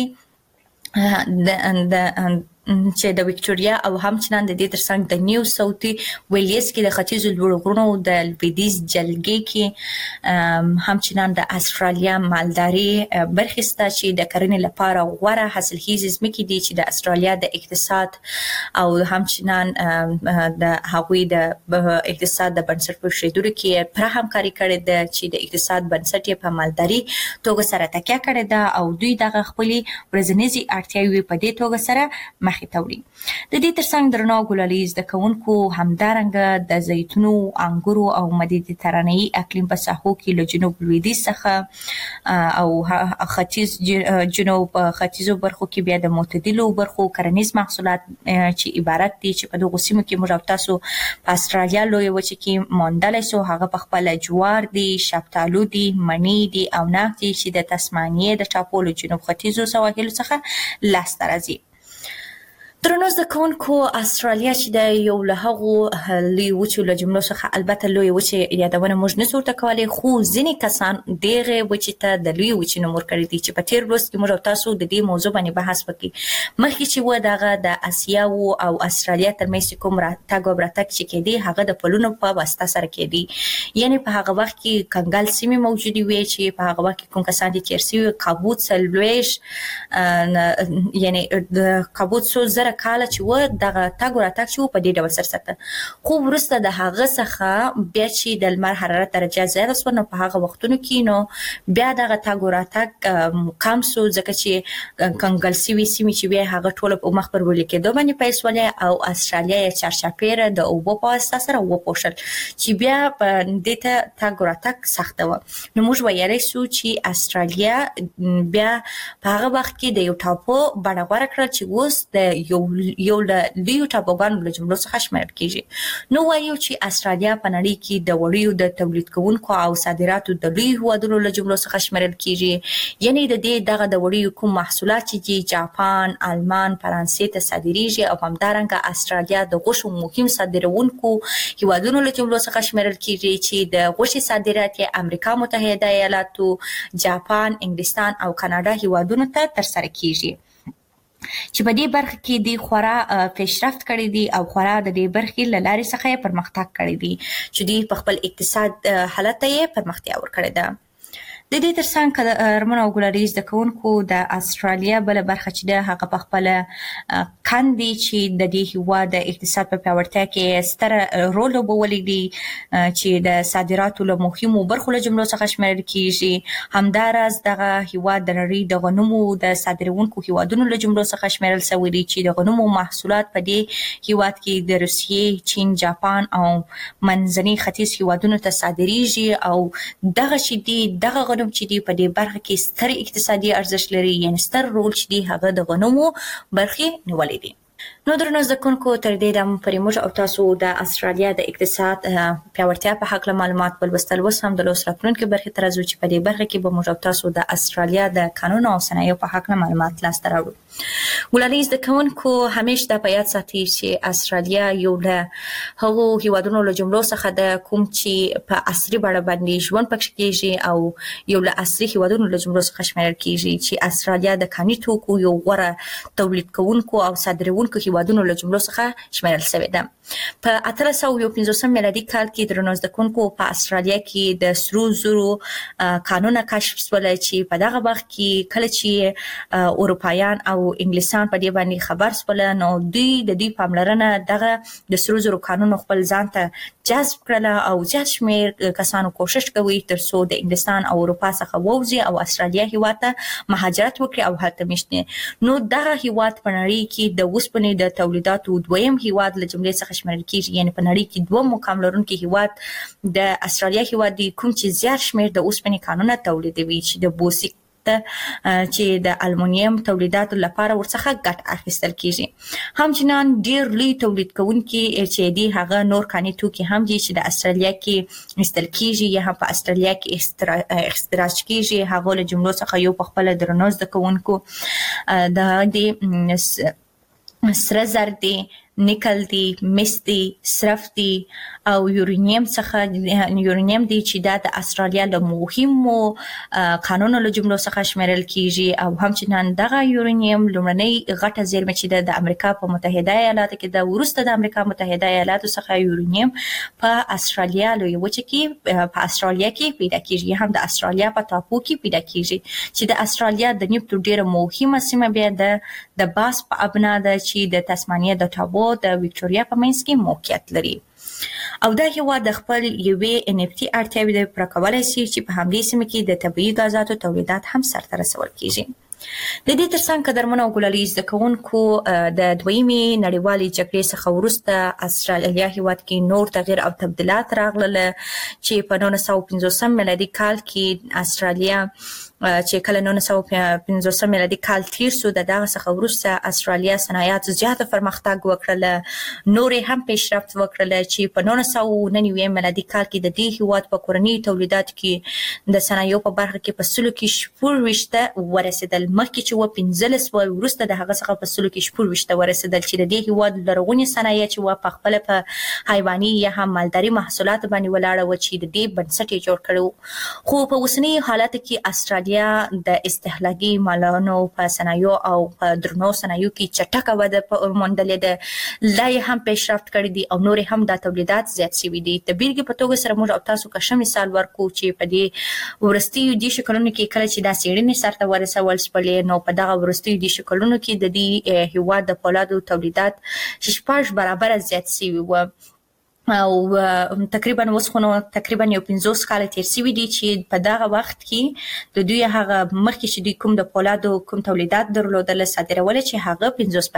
چې د وکټوریا او همچنان د دې ترڅنګ د نیو ساوتي ویلیس کې د ختیځو لوړو غرونو د لویدیز جلګې کې همچنان د استرالیا مالداري برخې شته چې د کرنې لپاره غوره حاصلخیزې ځمکې دي چې د استرالیا د اقتصاد او همچنان د هغوی د اقتصاد د بنسټ په ایښودلو کې پوره همکاري کړې ده چې د اقتصاد بنسټ یې په مالداري توګه سره تکیه کړې ده او دوی دغه خپلې ورځنیزې اړتیاوې په دې توګه سره مخې ته وړي. د دې ترڅنګ درنو ګلالي زده کوونکو همدارنګه د زیتونو، انګورو او مدیترانه‌ایي اقلیم په ساحو کې له جنوب لویدیځ څخه او ختیځ جنوب ختیځو برخو کې بیا د معتدلو برخو کرنیز محصولات چې عبارت دي چې په دغو سیمو کې موږ تاسو په استرالیا لویه وچه کې موندلی سو، هغه په خپل جوار دي، شفتالو دي، مڼې دي او ناک دي چې د تسمانیې د ټاپو له جنوب ختیځو سواحلو څخه لاسته راځي. درنو زده کوونکو استرالیا چې د یو له هغو لویو وچو له جملو څخه البته لویې وچې یادونه موږ نشو ورته کولی، خو ځینې کسان دغې وچې ته د لویې وچې نوم ورکړی دی چې په تېر لوست کې موږ تاسو د دې موضوع باندې بحث وکړي. مخکې چې و دغه د اسیا او استرالیا ترمنځ کوم راتګ او براتګ چې کېدی هغه د پلونو په واسطه سره کېدی، یعنی په هغه وخت کې کنګل سیمې موجودې وې چې په هغه وخت کې کوم کسان چې تېر سوي کابوت 40 یعنی د کابوت 100 زره کال چې و دغه تاګ راتګ چې په دې ډول سرسته خو ورسته د هغه څخه بیا چې د لمر حرارت درجه زیاته شو نو په هغه وختونو کې نو بیا دغه تاګ راتګ کم سو ځکه چې کنګل سیوي سیمې چې بیا هغه ټول په مخ پر ولې کېدو باندې پیسولې او استرالیا یې چارچاپیره د اوبو په واسطه سره وپوښل چې بیا په دې ته تاګ راتګ سخت و نو موږ ویلای شو چې استرالیا بیا په هغه وخت کې د یو ټاپو بڼه کړل چې اوس د یو لوی ټاپوګانو له جملو څخه شمیرل کیږي نو وایو چې استرالیا په نړۍ کې د وړیو د تولید کوونکو او صادراتو د لوی هوادونو له جملو څخه شمیرل کیږي یعنی د دې دغه د وړیو کوم محصولات چې جاپان آلمان فرانسې ته صادریږي او همدارنګه استرالیا د غوښو مهم صادرونکو هیوادونو له جملو څخه شمیرل کیږي چې د غوښې صادرات یې امریکا متحده ایالاتو جاپان انګلستان او کاناډا هیوادونو ته ترسره کیږي چې په دې برخه کې د خورا پیشرفت کړی دی او خورا د دې برخې له لارې څخه پرمختګ کړی دی چې د خپل اقتصاد حالت یې پرمختیا ورکړی ده د دې ترڅنګ کارمن او ګلریز د کونکو د استرالیا بل برخه چې د هغه په خپل کاندي چې د دې هیواد د اقتصاد په پیاوړتیا کې ستر رول لوبولی دی چې د صادراتو له مهمو برخو له جملو څخه شمیرل کیږي همدارس دغه هیواد د نړۍ د غنمو د صادرونکو هیوادونو له جملو څخه شمیرل شوی دی چې د غنمو محصولات په دې هیواد کې د روسیې چین جاپان او منځني ختیځ هیوادونو ته صادریږي او دغه چې دغه غنم چې دی په دې برخه کې ستر اقتصادي ارزښت لري یعنی ستر رول چې دی هغه د غنمو برخې نیولې دي نو درنو زده کوونکو تر دې دمه پورې موږ او تاسو د استرالیا د اقتصاد پیاوړتیا په حق له معلومات ولوستل اوس هم د لوست راتلونکي برخې ته راځو چې په دې برخه کې به موږ او تاسو د استرالیا د قانون او صنایعو په حق له معلومات لاسته راوړو ولې زده کوونکو همیشه د په یاد ساتي چې استرالیا یو له هغو هیوادونو له جملو څخه د کوم چې په عصري بڼه باندې ژوند پکې کیږي او یو له عصري هیوادونو له جملو څخه شمیرل کیږي چې استرالیا د کاني توکو یو غوره تولید کوونکو او صادرونکو هیوادونو له جملو څخه شمیرل شوی ده په 1850 میلادي کال کې درنو زده کوونکو په استرالیا کې د سرو زرو قانون کشف شول چې په دغه وخت کې کله چې اروپایان او انګلیسان په دې باندې خبر شول نو دوی د دې پاملرنه دغه د سرو زرو قانون خپل ځان ته جذب کړل او زیات شمیر کسانو کوشش کوي ترڅو د انګلستان او اروپا څخه ووځي او استرالیا هیواد ته مهاجرت وکړي او هلته میشته نو دغه هیواد په نړۍ کې د وسپنې د تولیداتو دویم هیواد له جملې څخه شمیرل کیږي یعنی په نړۍ کې دوه مقام لرونکي هیواد د استرالیا هیواد دی کوم چې زیات شمیر د اوسپنې قانونه تولیدوي چې د بوسیک چې د المونیم تولیداتو لپاره ورڅخه ګټه اخیستل کیږي همچنان ډیر لوی تولید کوونکي چې دی هغه نور کاني توکي هم دي چې د استرالیا کې استل کیږي یا هم په استرالیا کې اخراج کیږي هغه له جملو څخه یو په خپل درنوز د کوونکو د سره زر دی نیکل دی مس دی سرف دی او یورانیم څخه یورانیم دی چې د استرالیا له مهمو قانونو له جملو څخه شمیرل کیږي او همچنان دغه یورانیم لومړنۍ غټه زیرمه چې د امریکا په متحده ایالاتو کې د ورسته د امریکا متحده ایالاتو څخه یورانیم په استرالیا لوی وچه کې په استرالیا کې پیدا کیږي هم د استرالیا په ټاپو کې پیدا کیږي چې د استرالیا د نیمتو ډیره مهمه سیمه بیا د باس په ابنا ده چې د تسمانیه د ټاپو د وکټوريا په منځ کې موقعیت لري او دا هیواد د خپل یوې NFT اړتیاوې د پوره کولای شي چې په همدې سیمه کې د طبیعي غازاتو تولیدات هم سرته رسول کیږي د دې ترڅنګ قدرمن او ګلالي زده کوونکو د دویمې نړیوالې جګړې څخه وروسته استرالیا هیواد کې نور تغییر او تبدیلات راغلل چې په 1950 میلادي کال کې استرالیا چې کله 1950 میلادي کال تیر شو دغه څخه وروسته استرالیا صنایعات زیاته پرمختګ وکړل نور هم پیشرفت وکړل چې په 1999 میلادي کال کې د دې هیواد په کورنۍ تولیدات کې د صنایعو په برخه کې په سلو کې 14 ورسېدل مخکې چې و 15 وروسته د هغه څخه په سلو کې 14 ورسېدل چې د دې هیواد لرغونی صنایع چې و په خپل په حیواني یا هم مالداري محصولات باندې ولاړ و چې د دې بنسټ جوړ کړو خو په اوسنی حالت کې استرالیا استرالیا د استهلاکي مالونو په صنایعو او په درنو صنایعو کې چټکه وده موندلې ده، لا یې هم پیشرفت کړی دي او نور هم د تولیدات زیات شوي دي. د بیلګې په توګه سره موږ او تاسو که ښه مثال ورکو چې په دې وروستیو دېرشو کلونو کې کله چې دا څېړنې سرته ورسول شولې، نو په دغه وروستیو دېرشو کلونو کې د دې هېواد د پولادو تولیدات 6 برابره زیات شوي وو او تقریبا اوس خو نو تقریبا یو 50 کال تیر شوي دي چې په دغه وخت کې د دوی هغه مخکې چې دوی کوم د پولادو کوم تولیدات درلودل صادرول چې هغه 50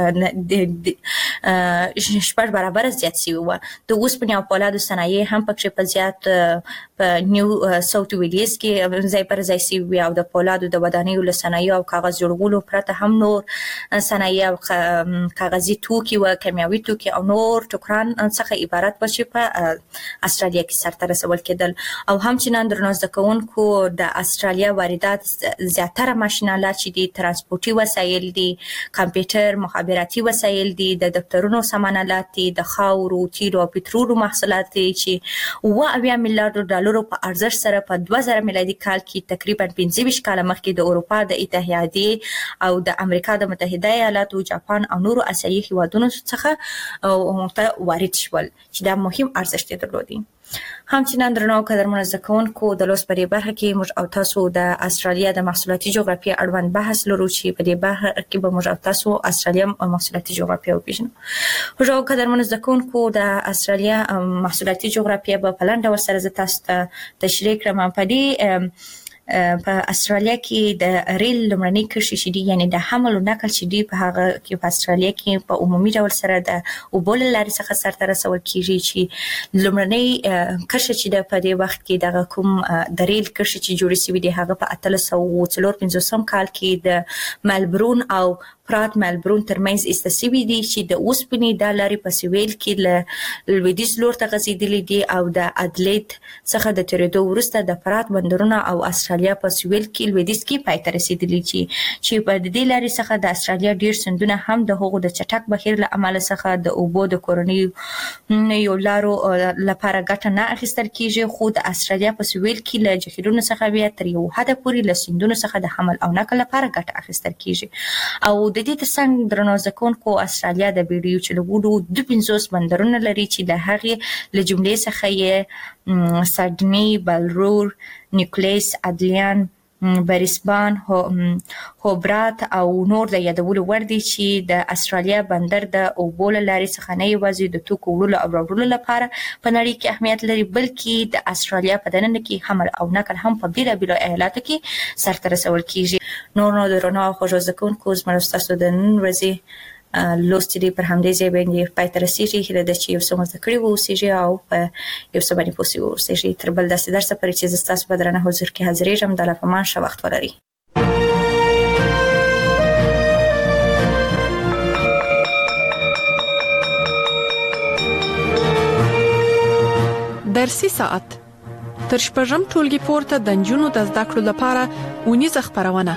برابر 6 برابر زیات شوي وو. د اوسپنې او پولادو صنایع هم پکې په زیات په نیو ساوث ویلز کې ځای پر ځای شوي او د پولادو د ودانیو له صنایع او کاغذ جوړولو پرته هم نور صنایع او کاغذي توکي او کیمیاوي توکي او نور ټوکران څخه عبارت بشي په استرالیا کې سرته رسول کېدل. او همچنان درنو زده کوونکو د استرالیا واردات زیاتره ماشینالات چې دي ترانسپورتي وسایل دي، کمپیوټر، مخابراتي وسایل دي، د دفترونو سامانالات دي، د خاورو، تیلو او پټرولو محصولات دي چې 7 میلیارډ ډالرو په ارزښت سره په 2000 میلادي کال کې تقریبا 25 کال مخکې د اروپا د اتحادیې او د امریکا د متحده ایالاتو، جاپان او نورو آسیایي هیوادونو څخه وارد شول چې دا مهم ارزښت درلودي. همچنان درنو قدرمنو زده کوونکو د لوست په دې برخه کې موږ او تاسو د استرالیا د محصولاتي جغرافیې اړوند بحث لرو چې په دې برخه کې به موږ او تاسو استرالیا محصولاتي جغرافیه وپېژنو. موږ قدرمنو زده کوونکو د استرالیا محصولاتي جغرافیه په پلان ډول سره زه تاسو ته تشریح کړم. په دې په استرالیا کې د ریل لومړنۍ کرښې چې دي یعنی د حمل او نقل چې دي په هغه کې په استرالیا کې په عمومي ډول سره د اوبو له لارې څخه سرته رسول کېږي چې لومړنۍ کرښه چې د په دې وخت کې دغه کوم د ریل کرښې چې جوړې شوي دي هغه په 1854 کال کې د ملبورن او پرات ملبورن ترمنځ ایسته شوي دي چې د اوسپنې د لارې په سویل کې له لویدیځ لور ته غځېدلي دي او د ادلید څخه د تېرېدو وروسته د پرات بندرونه او استرالیا په سویل کې لویدیځ کې پای ته رسېدلي چې په دې لارې څخه د استرالیا ډېر سیندونه هم د هغو د چټک بهیر له امله څخه د اوبو د کورنیو لارو لپاره ګټه نه اخیستل کېږي، خو د استرالیا په سویل کې له جهیلونو څخه بیا تر یو حده پورې له سیندونو څخه د حمل او نقل لپاره ګټه اخیستل کېږي. او د دې ترڅنګ درنو زده کوونکو استرالیا د بیډیو چلولو 50 بندرونه لري چې د هغې له جملې څخه یې سایډني، بلرور، نیوکلیس، ادلیان، بریسبان، هوبرات او نور د یادولو وړ دي چې د استرالیا بندر د اوبو له لارې څخه نه یوازې د توکو وړلو او راوړلو لپاره په نړۍ کې اهمیت لري بلکې د استرالیا په دننه کې حمل او نقل هم په بیلابیلو ایالاتو کې سرته رسول کېږي. نور درنو او خوږو زده کوونکو زموږ ستاسو د نن ورځې لوست دې پر همدې ځای باندې پای ته رسېږي. هیله ده چې یو څه مو زده کړي واوسېږي او په یو څه باندې پوه شوي واوسېږي. تر بل داسې درسه پورې چې زه ستاسو په درانه حضور کې حاضرېږم د الله په امان ښه وخت ولرئ. درسي ساعت تر شپږم ټولګي پورته د نجونو د زده کړو لپاره اونیزه خپرونه.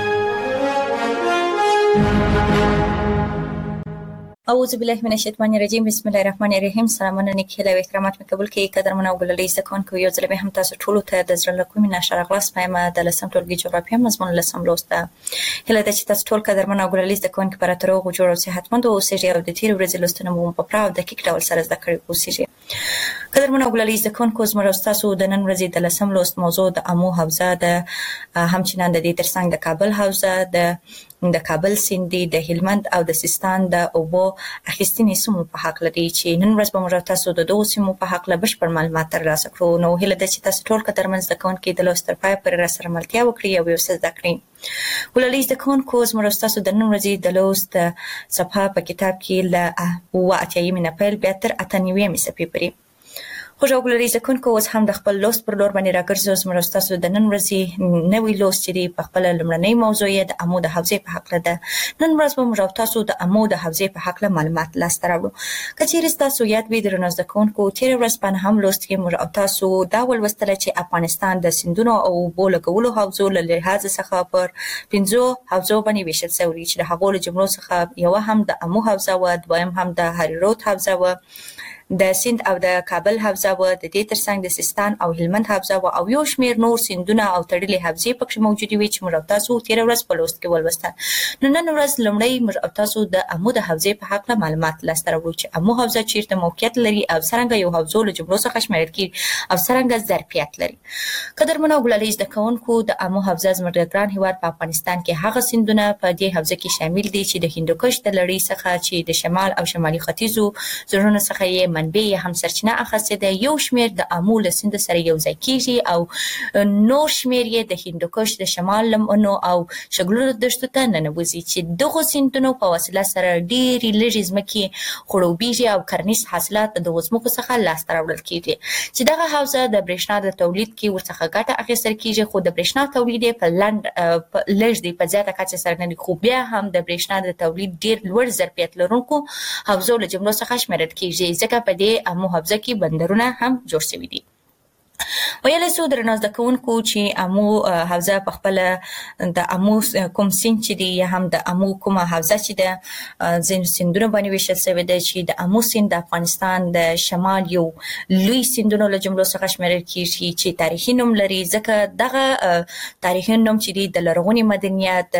اعوذ بالله من الشیطان الرجیم. بسم الله الرحمن الرحیم. سلامونه نیکهیله او احترامات مې قبول کړئ. قدرمنو او ګلالي زده کوونکو، یو ځل بیا هم تاسو ټولو ته د زړه له کومې نه ښه راغلاست. وایم د 10م ټولګي جغرافیه مضمون 10م لوست ده. هیله ده چې تاسو ټول قدرمنو او ګلالي زده کوونکي په راته روغ جوړ او صحتمند اوسئ او د تېرې ورځې لوستونه مو په پوره او دقیق ډول سره زده کړي اوسئ. قدرمنو او ګلالي زده کوونکو، زموږ تاسو د نن ورځې د 10م لوست موضوع د امو حوزه ده. همچنان د دې ترڅنګ د کابل حوزه د کابل سیند د هلمند او د سیستان د اوبو اخیستنې سیمو په حق لري چې نن ورځ به موږ تاسو د دغو سیمو په حق له بشپړ معلومات ترلاسه کړو. نو هیله ده چې تاسو ټول قدرمن زده کوونکي د لوست تر پایه پورې راسره ملتیا وکړئ او یو څه زده کړئ. ګلالي زده کوونکو، زموږ تاسو د نن ورځې د لوست صفحه په کتاب کې له 88 نه پیل بیا تر 98 صفحې پورې. خوږو ګلالي زده کوونکو، اوس هم د خپل لوست پر لور باندې راګرځو. زموږ تاسو د نن ورځې نوی لوست چې دی په خپله لومړنۍ موضوع یې د امو د حوزې په هکله ده. نن ورځ به موږ تاسو د امو د حوزې په هکله معلومات لاسته راوړو. که چیرې ستاسو یاد وي درنو زده کوونکو، تېره ورځ په نهم لوست کې موږ تاسو دا ولوستله چې افغانستان د سیندونو او اوبو لګولو حوزو له لحاظ څخه پر 5 حوزو باندې ویشل شوي چې د هغو له جملو څخه یوه هم د امو حوزه وه، دویم هم د هریرود حوزه وه، د سند او د کابل حوزه و، د دې ترڅنګ د سیستان او هلمند حوزه و، او یو شمیر نور سیندونه او تړلې حوزې پکې موجودې وي چې موږ تاسو تیر ورځ په لوست کې ولوستل. نو نن ورځ لومړی موږ تاسو د امو د حوزې په اړه معلومات لاسته راوړو چې امو حوزه چیرته موقعیت لري او څنګه یو حوزه له جملو څخه شمیرل کیږي او څنګه ظرفیت لري. قدرمنو ګلالي زده کوونکو، د امو حوزه زموږ د ګران هیواد په افغانستان کې هغه سیندونه په دې حوزه کې شامل دي چې د هندوکش د لړۍ څخه چې د شمال او شمالي ختیځو زړونو څخه یې منبع هم سرچینه اخیستې ده. یو شمیر د امو له سیند سره یوځای کیږي او نور شمیر یې د هندوکش د شمال لمنو او شګلو دښتو ته ننوځي چې دغه سیندونو په وسیله سره ډېرې لږې ځمکې خړوبیږي او کرنیز حاصلات د ځمکو څخه لاسته راوړل کیږي چې دغه حوزه د برېښنا د تولید کې ورڅخه ګټه اخیستل کیږي، خو د برېښنا تولید یې په لږ دی په زیاته کچه سره نه دي، خو بیا هم د برېښنا د تولید ډېر لوړ ظرفیت لرونکو حوزو له جملو څخه شمیرل کیږي، ځکه په دې امو حوزه کې بندرونه هم جوړ شوي دي. ویلی سو درنو زده کوونکو چې امو حوزه په خپل د امو کوم سیند چې دی یا هم د امو کومه حوزه چې ده ځینو سیندونو باندې ویشل شوی دی چې د امو سیند د افغانستان د شمال یو لوی سیندونو له جملو څخه شمیرل کیږي چې تاریخي نوم لري، ځکه دغه تاریخي نوم چې دی د لرغوني مدنیت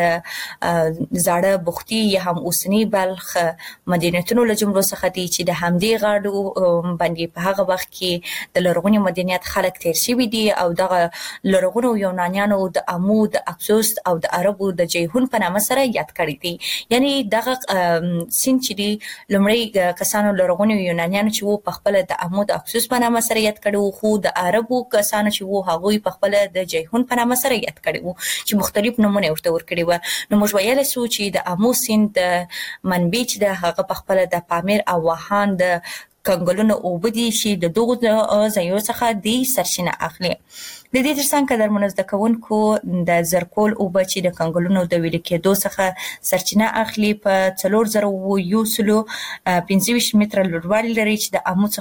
زاړه بختي یا هم اوسني بلخ مدینتونو له جملو څخه دی چې د همدې غاړو باندې په هغه وخت کې د لرغوني مدنیت خلک تیر شوي دي او دغه لرغونو یونانیانو د امو د اکسوس او د عربو د جیهون په نامه سره یاد کړی دي. یعنی دغه سیند چې دی لومړی کسانو لرغونو یونانیانو چې وو په خپل د امو د اکسوس په نامه سره یاد کړي وو، خو د عربو کسانو چې وو هغوی په خپل د جیهون په نامه سره یاد کړي وو چې مختلف نومونه ورته ورکړي وو. نو موږ ویلی سو چې د امو سیند منبع چې ده هغه په خپل د پامیر او واخان د کنګلونو اوبه دي چې د دغو ځایونو څخه دی سرچینه اخلي. د دې ترڅنګ قدرمنو زده کوونکو، د زرکول اوبه چې د کنګلونو د ویلې کېدو څخه سرچینه اخلي په 4125 متره لوړوالي لري چې د امو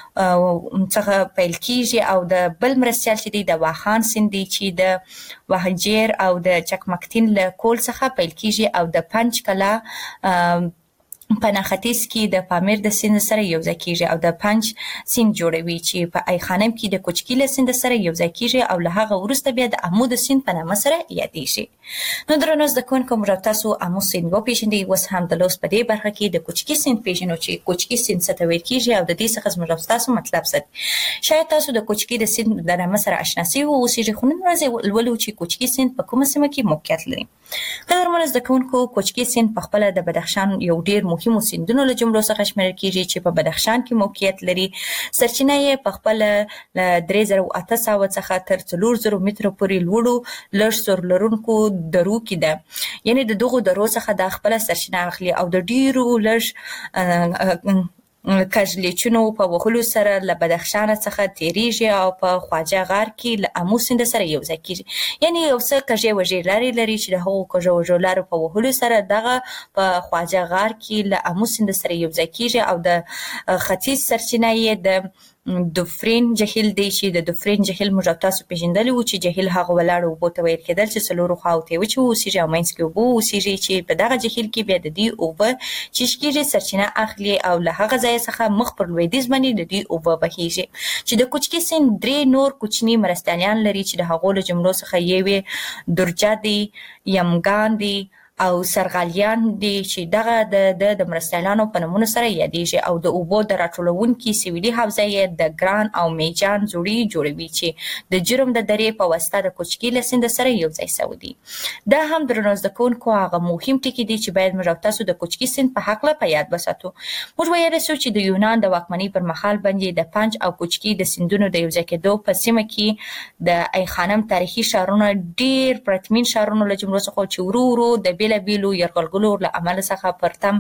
څخه پیل کیږي، او د بل مرستیال چې دی د واخان سیند دی چې د وهجیر او د چکمکتین له کول څخه پیل کیږي او د پنج کلا په ناختیځ کې د پامیر د سیند سره یوځای کیږي او د پنج سیند جوړوي چې په ای خانم کې د کوچکي له سیند سره یوځای کیږي او له هغه وروسته بیا د امو د سیند په نامه سره یادیږي. نو درنو زده کوونکو، موږ تاسو امو سیند وپېژندئ. اوس هم د لوست په دې برخه کې د کوچکي سیند پېژنو چې کوچکي سیند څه ته ویل کیږي او د دې څخه زموږ تاسو مطلب څه دی. شاید تاسو د کوچکي د سیند د نامه سره اشنا سوي اوسئ، خو نن ورځ ولولو چې کوچکي سیند په کومه سیمه کې موقعیت لري. قدرمنو زده کوونکو، کوچکي سیند په خپله د بدخشان یو ډېر مهمو سیندونو له جملو څخه شمیرل کیږي چې په بدخشان کې موقعیت لري. سرچینه یې په خپله له 3800 څخه تر 4000 مترو پورې لوړو لږ سور لرونکو درو کې ده. یعنی د دغو درو څخه د خپله سرچینه اخلي او د ډېرو لږ کژلېچونو په وهلو سره له بدخشان څخه تیریږي او په خواجه غار کې له امو سیند سره یوځای کیږي. یعنی یو څه کژې وژې لارې لري چې د هغو کژو وژو لارو په وهلو سره دغه په خواجه غار کې له امو سیند سره یوځای کیږي او د ختیځ سرچینه یې د دوفرین جهیل دی چې د دوفرین جهیل موږ تاسو پېژندلی وو چې جهیل هغه ولاړو اوبو ته ویل کېدل چې څلورو خواو ته یې وچې واوسېږي او منځ کې اوبه واوسېږي چې په دغه جهیل کې بیا د دې اوبه چې کېږي سرچینه اخلي او له هغه ځایه څخه مخ پر لویدیځ باندې د دې اوبه بهیږي چې د کوچکي سیند 3 نور کوچني مرستیالان لري چې د هغو له جملو څخه یوې درجه دی، یمګان دی او سرغالیان دي چې دغه د مرستیالانو په نومونو سره یادیږي او د اوبو د راټولونکي سویلي حوزه یې د ګران او میجان زوړي جوړوي چې د جرم د درې په واسطه د کوچکي له سیند سره یوځای سوي دي. دا هم درنو زده کوونکو هغه مهم ټکي دي چې باید موږ تاسو د کوچکي سیند په هکله په یاد وساتو. موږ ویلی سو چې د یونان د واکمنۍ پر مهال باندې د پنج او کوچکي د سیندونو د یوځای کېدو په سیمه کې د ای خانم تاریخي ښارونه ډېر پرتمین ښارونو له جملو څخه چې ورو ورو د بیلابیلو یرغلګرو له امله څخه پرتم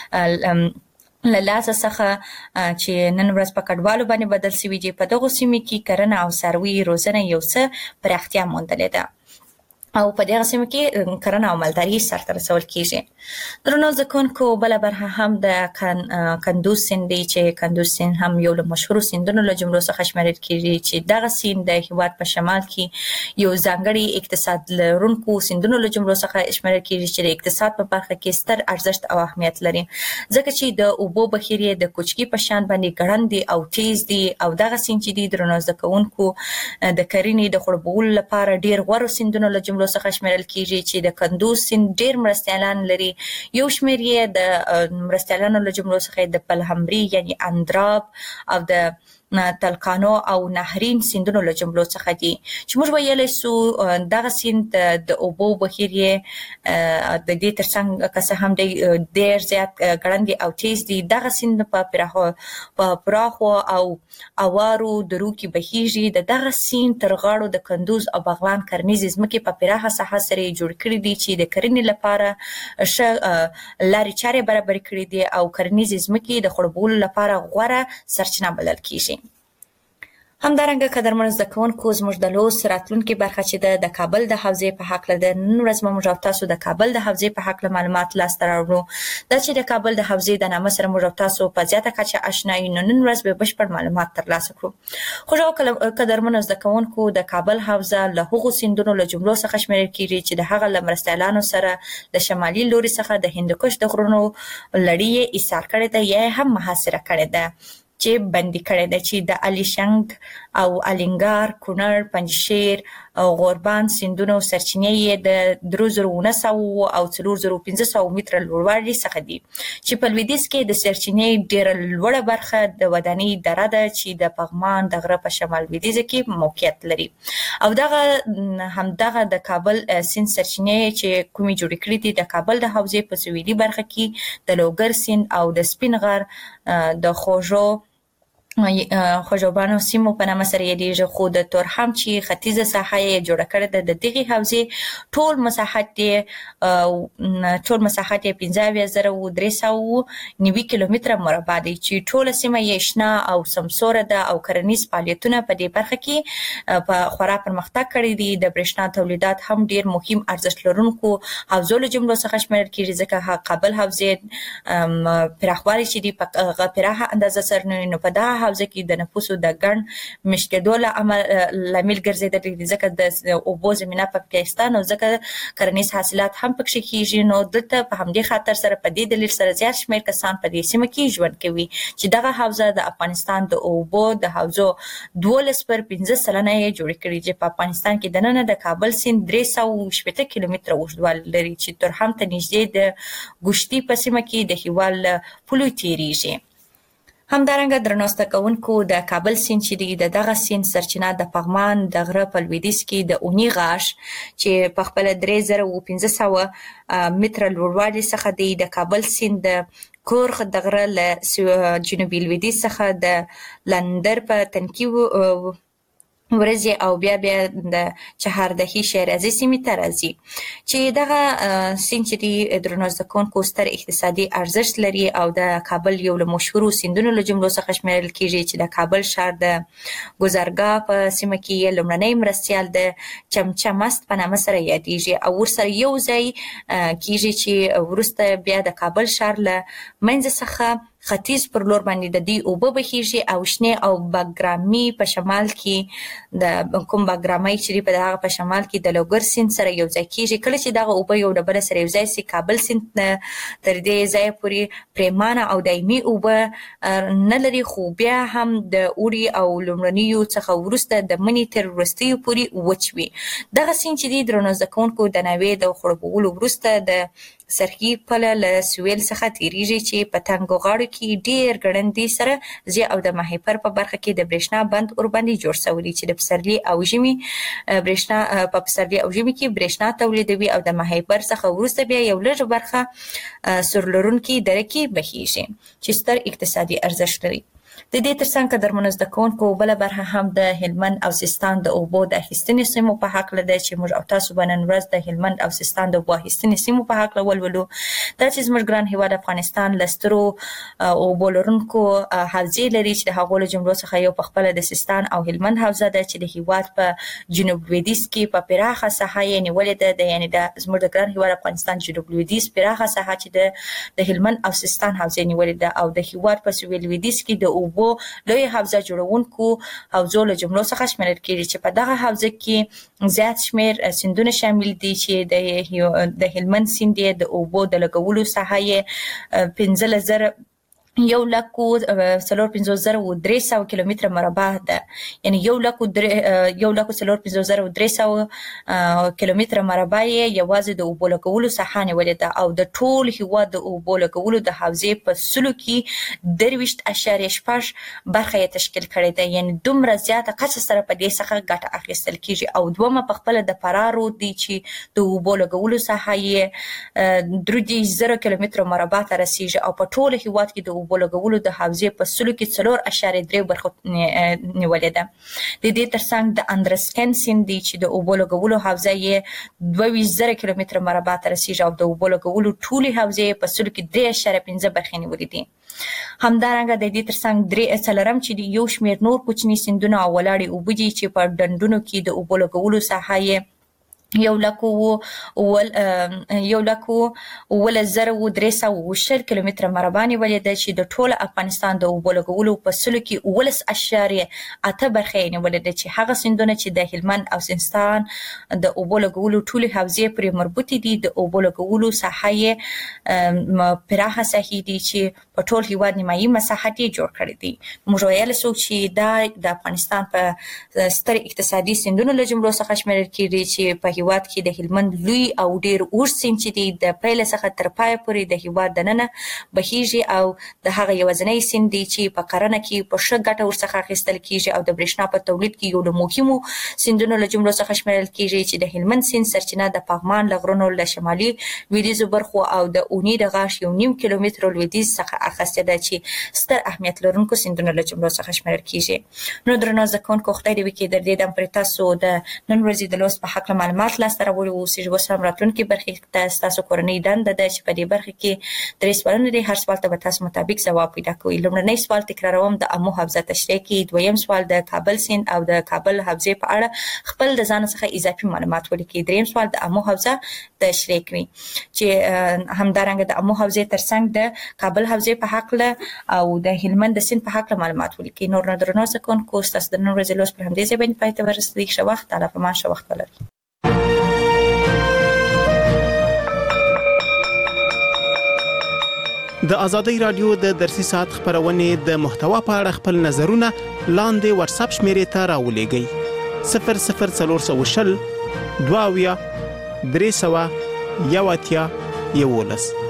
له لاسه څخه چې نن ورځ په کډوالو باندې بدل شوي دي. په دغو سیمو کې کرنه او څاروي روزنه یو څه پراختیا موندلې ده. او په دغه سیمه کې کرنه او مالداري سرته رسول کیږي. درنو ځکونکو بل برخه هم د کندوز سیند دی چې کندوز سیند هم یو له مشهور سیندونو له جملو څخه شمیرل کیږي چې دغه سیند د هیواد په شمال کې یو ځانګړي اقتصاد لرونکو سیندونو له جملو څخه شمیرل کیږي چې د اقتصاد په برخه کې ستر ارزښت او اهمیت لري ځکه چې د اوبو بخیرې د کوچکی په شان باندې ګړند دي او تیز دي او دغه سیند چې دی درنو ځکونکو د کرنې د خړوبولو لپاره ډیر غوړ سیندونو له جملو څخه شمیرل کیږي چې د کندوز سیند ډیر مرستیالان لري. یو شمیر یې د مرستیالانو له جملو څخه د پلهمبري یعنی اندراب او د تلقانو او نهرین سیندونو له جملو څخه دي چې موږ ویلی سو دغه سیند د اوبو بهیر یې د دې ترڅنګ که څه هم دی ډیر زیات ګړندی او تیز دي. دغه سیند په پراخو او اوارو درو کې بهیږي. دغه سیند تر غاړو د کندوز او بغلان کرنیزې ځمکې په پراخه ساحه سره جوړ کړي دي چې د کرنې لپاره لارې چارې برابر کړي دي او کرنیزې ځمکې د خړوبولو لپاره غوره سرچینه بلل کیږي. همدارنګه قدرمن زده کوونکو زموږ د لوست راتلونکي برخه چې د کابل د حوزې په حق له نن ورځ موږ تاسو د کابل د حوزې په حق له معلومات لاسته راوړو. دا چې د کابل د حوزې د نامه سره موږ تاسو په زیاته کچه آشنا یو نن ورځ به بشپړ معلومات ترلاسه کړو. خو قدرمن زده کوونکو د کابل حوزه له هغو سیندونو له جملو څخه شمیرل کیږي چې د هغه له مرستیالانو سره د شمالي لوري څخه د هندوکش د غرونو لړۍ ایثار کړې ده یا هم محاصره کړې ده چې بندي کړی ده چې د الیشنګ او الینګار، کونړ، پنجشیر او غوربند سیندونو سرچینې یې د 3900 او 4500 متره لوړوالي څخه دي چې په لویدیځ کې د سرچینې ډیره لوړه برخه د وداني دره ده چې د پغمان د غره په شمال لویدیځ کې موقعیت لري. او همدغه د کابل سیند سرچینې چې کومې جوړې کړې دي د کابل د حوزې په سویلي برخه کې د لوګر سیند او د سپین غر د خوږوبانو سیمو په نامه سره یادیږي. خو د تورخم چې ختیځه ساحه یې جوړه کړې ده د دغې حوزې ټول مساحت یې 15390 کیلومتره مربع دی چې ټوله سیمه یې شنه او سمسوره ده او کرنیز فعالیتونه په دې برخه کې په خورا پرمختګ کړی دي. د برېښنا تولیدات هم ډیر مهم ارزښت لرونکو حوزو له جملو څخه شمیرل کیږي ځکه کابل حوزې پراخوالی چې دی په پراخه اندازه سره نو په دغه حوزه کې د نفوسو د ګڼ مشکلو لامل ګرځېدلی دي ځکه د اوبو زمینه په پاکستان او ځکه کرنیز حاصلات هم پکې کیږي. نو دلته په همدې خاطر سره په دې دلیل سره زیات شمیر کسان په دې سیمه کې ژوند کوي چې دغه حوزه د افغانستان د اوبو د حوزو 12.15 سلنه یې جوړ کړي چې په افغانستان کې دننه د کابل سیند 380 کیلومتره اوږدوالی لري چې تورخم ته نږدې د ګوشتي په سیمه کې د هیواد پولو تیریږي. همدارنګه درنو زده کوونکو د کابل سیند چې دی دغه سیند سرچینه د پغمان د غره په لویدیځ کې د اونی غاښ چې په خپل 3500 متره لوړوالي څخه دی. د کابل سیند د کورخ د غره له جنوبي لویدیځ څخه د لندر په تنکي ورځي او بیا د چهاردهی شیرازي سیمې ته راځي چې دغه سیند چې دی درنو زده کوونکو ستر اقتصادي ارزښت لري او د کابل یو له مشهورو سیندونو له جملو څخه شمیرل کیږي چې د کابل ښار د ګذرګاه په سیمه کې لومړنی مرستیال د چمچمست په نامه سره یادیږي او ورسره یو ځای کیږي چې وروسته بیا د کابل ښار له منځ څخه ختیځ پر لور باندې د دې اوبه بهیږي او شنه او باګرامي په شمال کې د کوم باګرامي چې په دغه په شمال کې د لوګر سیند سره یو ځای کیږي. کله چې دغه اوبه یو ډبل سره یو ځای سي کابل سیند تر دې ځای پورې پریمانه او دایمي اوبه نه لري خو بیا هم د اوړي او لومړنیو څخه وروسته د مني تر وروستیو پورې وچوي. دغه سیند چې دی درنو زده کوونکو د ناوې د خړوبولو وروسته د سرحي پله له سویل څخه تیریږي چې په تنګو غاړو کې ډیر ګړندی سره زی او د ماهیپر په برخه کې د برېښنا بند اور باندې جوړ شوی چې د پسرلي او ژمي برېښنا په پسرلي او ژمي کې برېښنا تولیدوي او د ماهیپر څخه وروسته بیا یو لږ برخه سرلرونکي دره کې بهیږي چې ستر اقتصادي ارزښت لري. د دې ترڅنګ قدرمنو زده کوونکو بله برخه هم د هلمند او سیستان د اوبو د اخیستنې سیمو په هکله ده چې موږ او تاسو به نن ورځ د هلمند او سیستان د اوبو اخیستنې سیمو په هکله ولولو. دا چې زموږ ګران هیواد افغانستان له سترو اوبو لرونکو حوزې لري چې د هغو له جملو څخه یو په خپله د سیستان او هلمند حوزه ده چې د هیواد په جنوب لویدیځ کې په پراخه ساحه یې نیولې ده. یعنې د زموږ د ګران هیواد افغانستان جنوب لویدیځ پراخه ساحه چې د هلمند او سیستان حوزې نیولې ده او د هیواد په سویل لویدیځ کې د اوبو لوی حوزه جوړونکو حوزو له جملو څخه شمیرل کېږي چې په دغه حوزه کې زیات شمیر سیندونه شامل دي چې د هلمند سیند د اوبو د لګولو ساحه یې 15,000 1,450,300 کیلومتره مربع ده. یعنی 1,450,300 کیلومتره مربع یوازې د اوبو لګولو ساحه نیولې ده او د ټول هیواد د اوبو لګولو د حوزې په سلو کې 23.6 برخه یې تشکیل کړې ده. یعنی دومره زیاته کچه سره په دې څخه ګټه اخیستل کیږي او دومره په خپل د فرارو دي چې د اوبو لګولو ساحه یې 3,000 کیلومتره مربع ته رسیږي او په ټول هیواد کې د اوبو لګولو د حوزې په سلو کې 4.3 برخه نیولې ده. د دې ترڅنګ د اندرسکن سیند دی چې د اوبو لګولو حوزه یې 22,000 کیلومتره مربع ته رسیږي او د اوبو لګولو ټولې حوزې په سلو کې 3.5 برخې نیولې دي. همدارنګه د دې ترڅنګ څلورم چې یو شمېر نور کوچني سیندونه او ولاړې اوبه دي چې په ډنډونو کې د اوبو لګولو ساحه یې 1,300 کیلومتره مربع نیولې ده چې د ټول افغانستان د اوبو لګولو په سلو کې 18.8 برخې نیولې ده چې هغه سیندونه چې د هلمند او سیستان د اوبو لګولو ټولې حوزې پرې مربوطې دي د اوبو لګولو ساحه یې پراخه ساحې دي چې په ټول هیواد نیمایي مساحت یې جوړ کړی دي. موږ ویلی سو چې دا د افغانستان په ستر اقتصادي سیندونو له جملو څخه شمیرل کېږي چې په هیواد کې د هلمند لوی او ډیر اوږد سیند چې دی د پیل څخه تر پای پورې د هیواد دننه بهیږي او د هغه یوازینی سیند دی چې په کرنه کې په ښه ګټه ورڅخه اخیستل کیږي او د برېښنا په تولید کې یو له مهمو سیندونو له جملو څخه شمیرل کیږي چې د هلمند سیند سرچینه د پغمان له غرونو له شمالي لویدیځو برخو او د اونۍ د غاښ 1.5 کیلومتره لویدیځ څخه اخیستې ده چې ستر اهمیت لرونکو سیندونو له جملو څخه شمیرل کیږي. نو درنو زده کوونکو خدای دې وکړي در دې دم پرې تاسو د نن ورځې د لوست په هکله معلومات لاسته راوړي اوسئ. اوس هم راتلونکي برخې ته ستاسو کورنۍ دنده ده چې په دې برخه کې 3 سوالونه دي. هر سوال ته به تاسو مطابق ځواب پیدا کوئ. لومړنی سوال تکراروم د امو حوزه تشریح کوي. دویم سوال د کابل سیند او د کابل حوزې په اړه خپل د ځان څخه اضافي معلومات ولیکئ. دریم سوال د امو حوزه تشریح کوي چې همدارنګه د امو حوزې ترڅنګ د کابل حوزې په هکله او د هلمند د سیند په هکله معلومات ولیکئ. نور نه درنو زده کوونکو ستاسو د نن ورځې لوست پر همدې ځای باندې پای ته ورسېدی. ښه وخت. الله پامان ښه وخت ولرئ. د ازادۍ رادیو د درسي ساعت خبرونې د محتوا په اړه خپل نظرونه لاندې واتساپ شمیرې ته راولېږئ. 00420 22 300 11 11.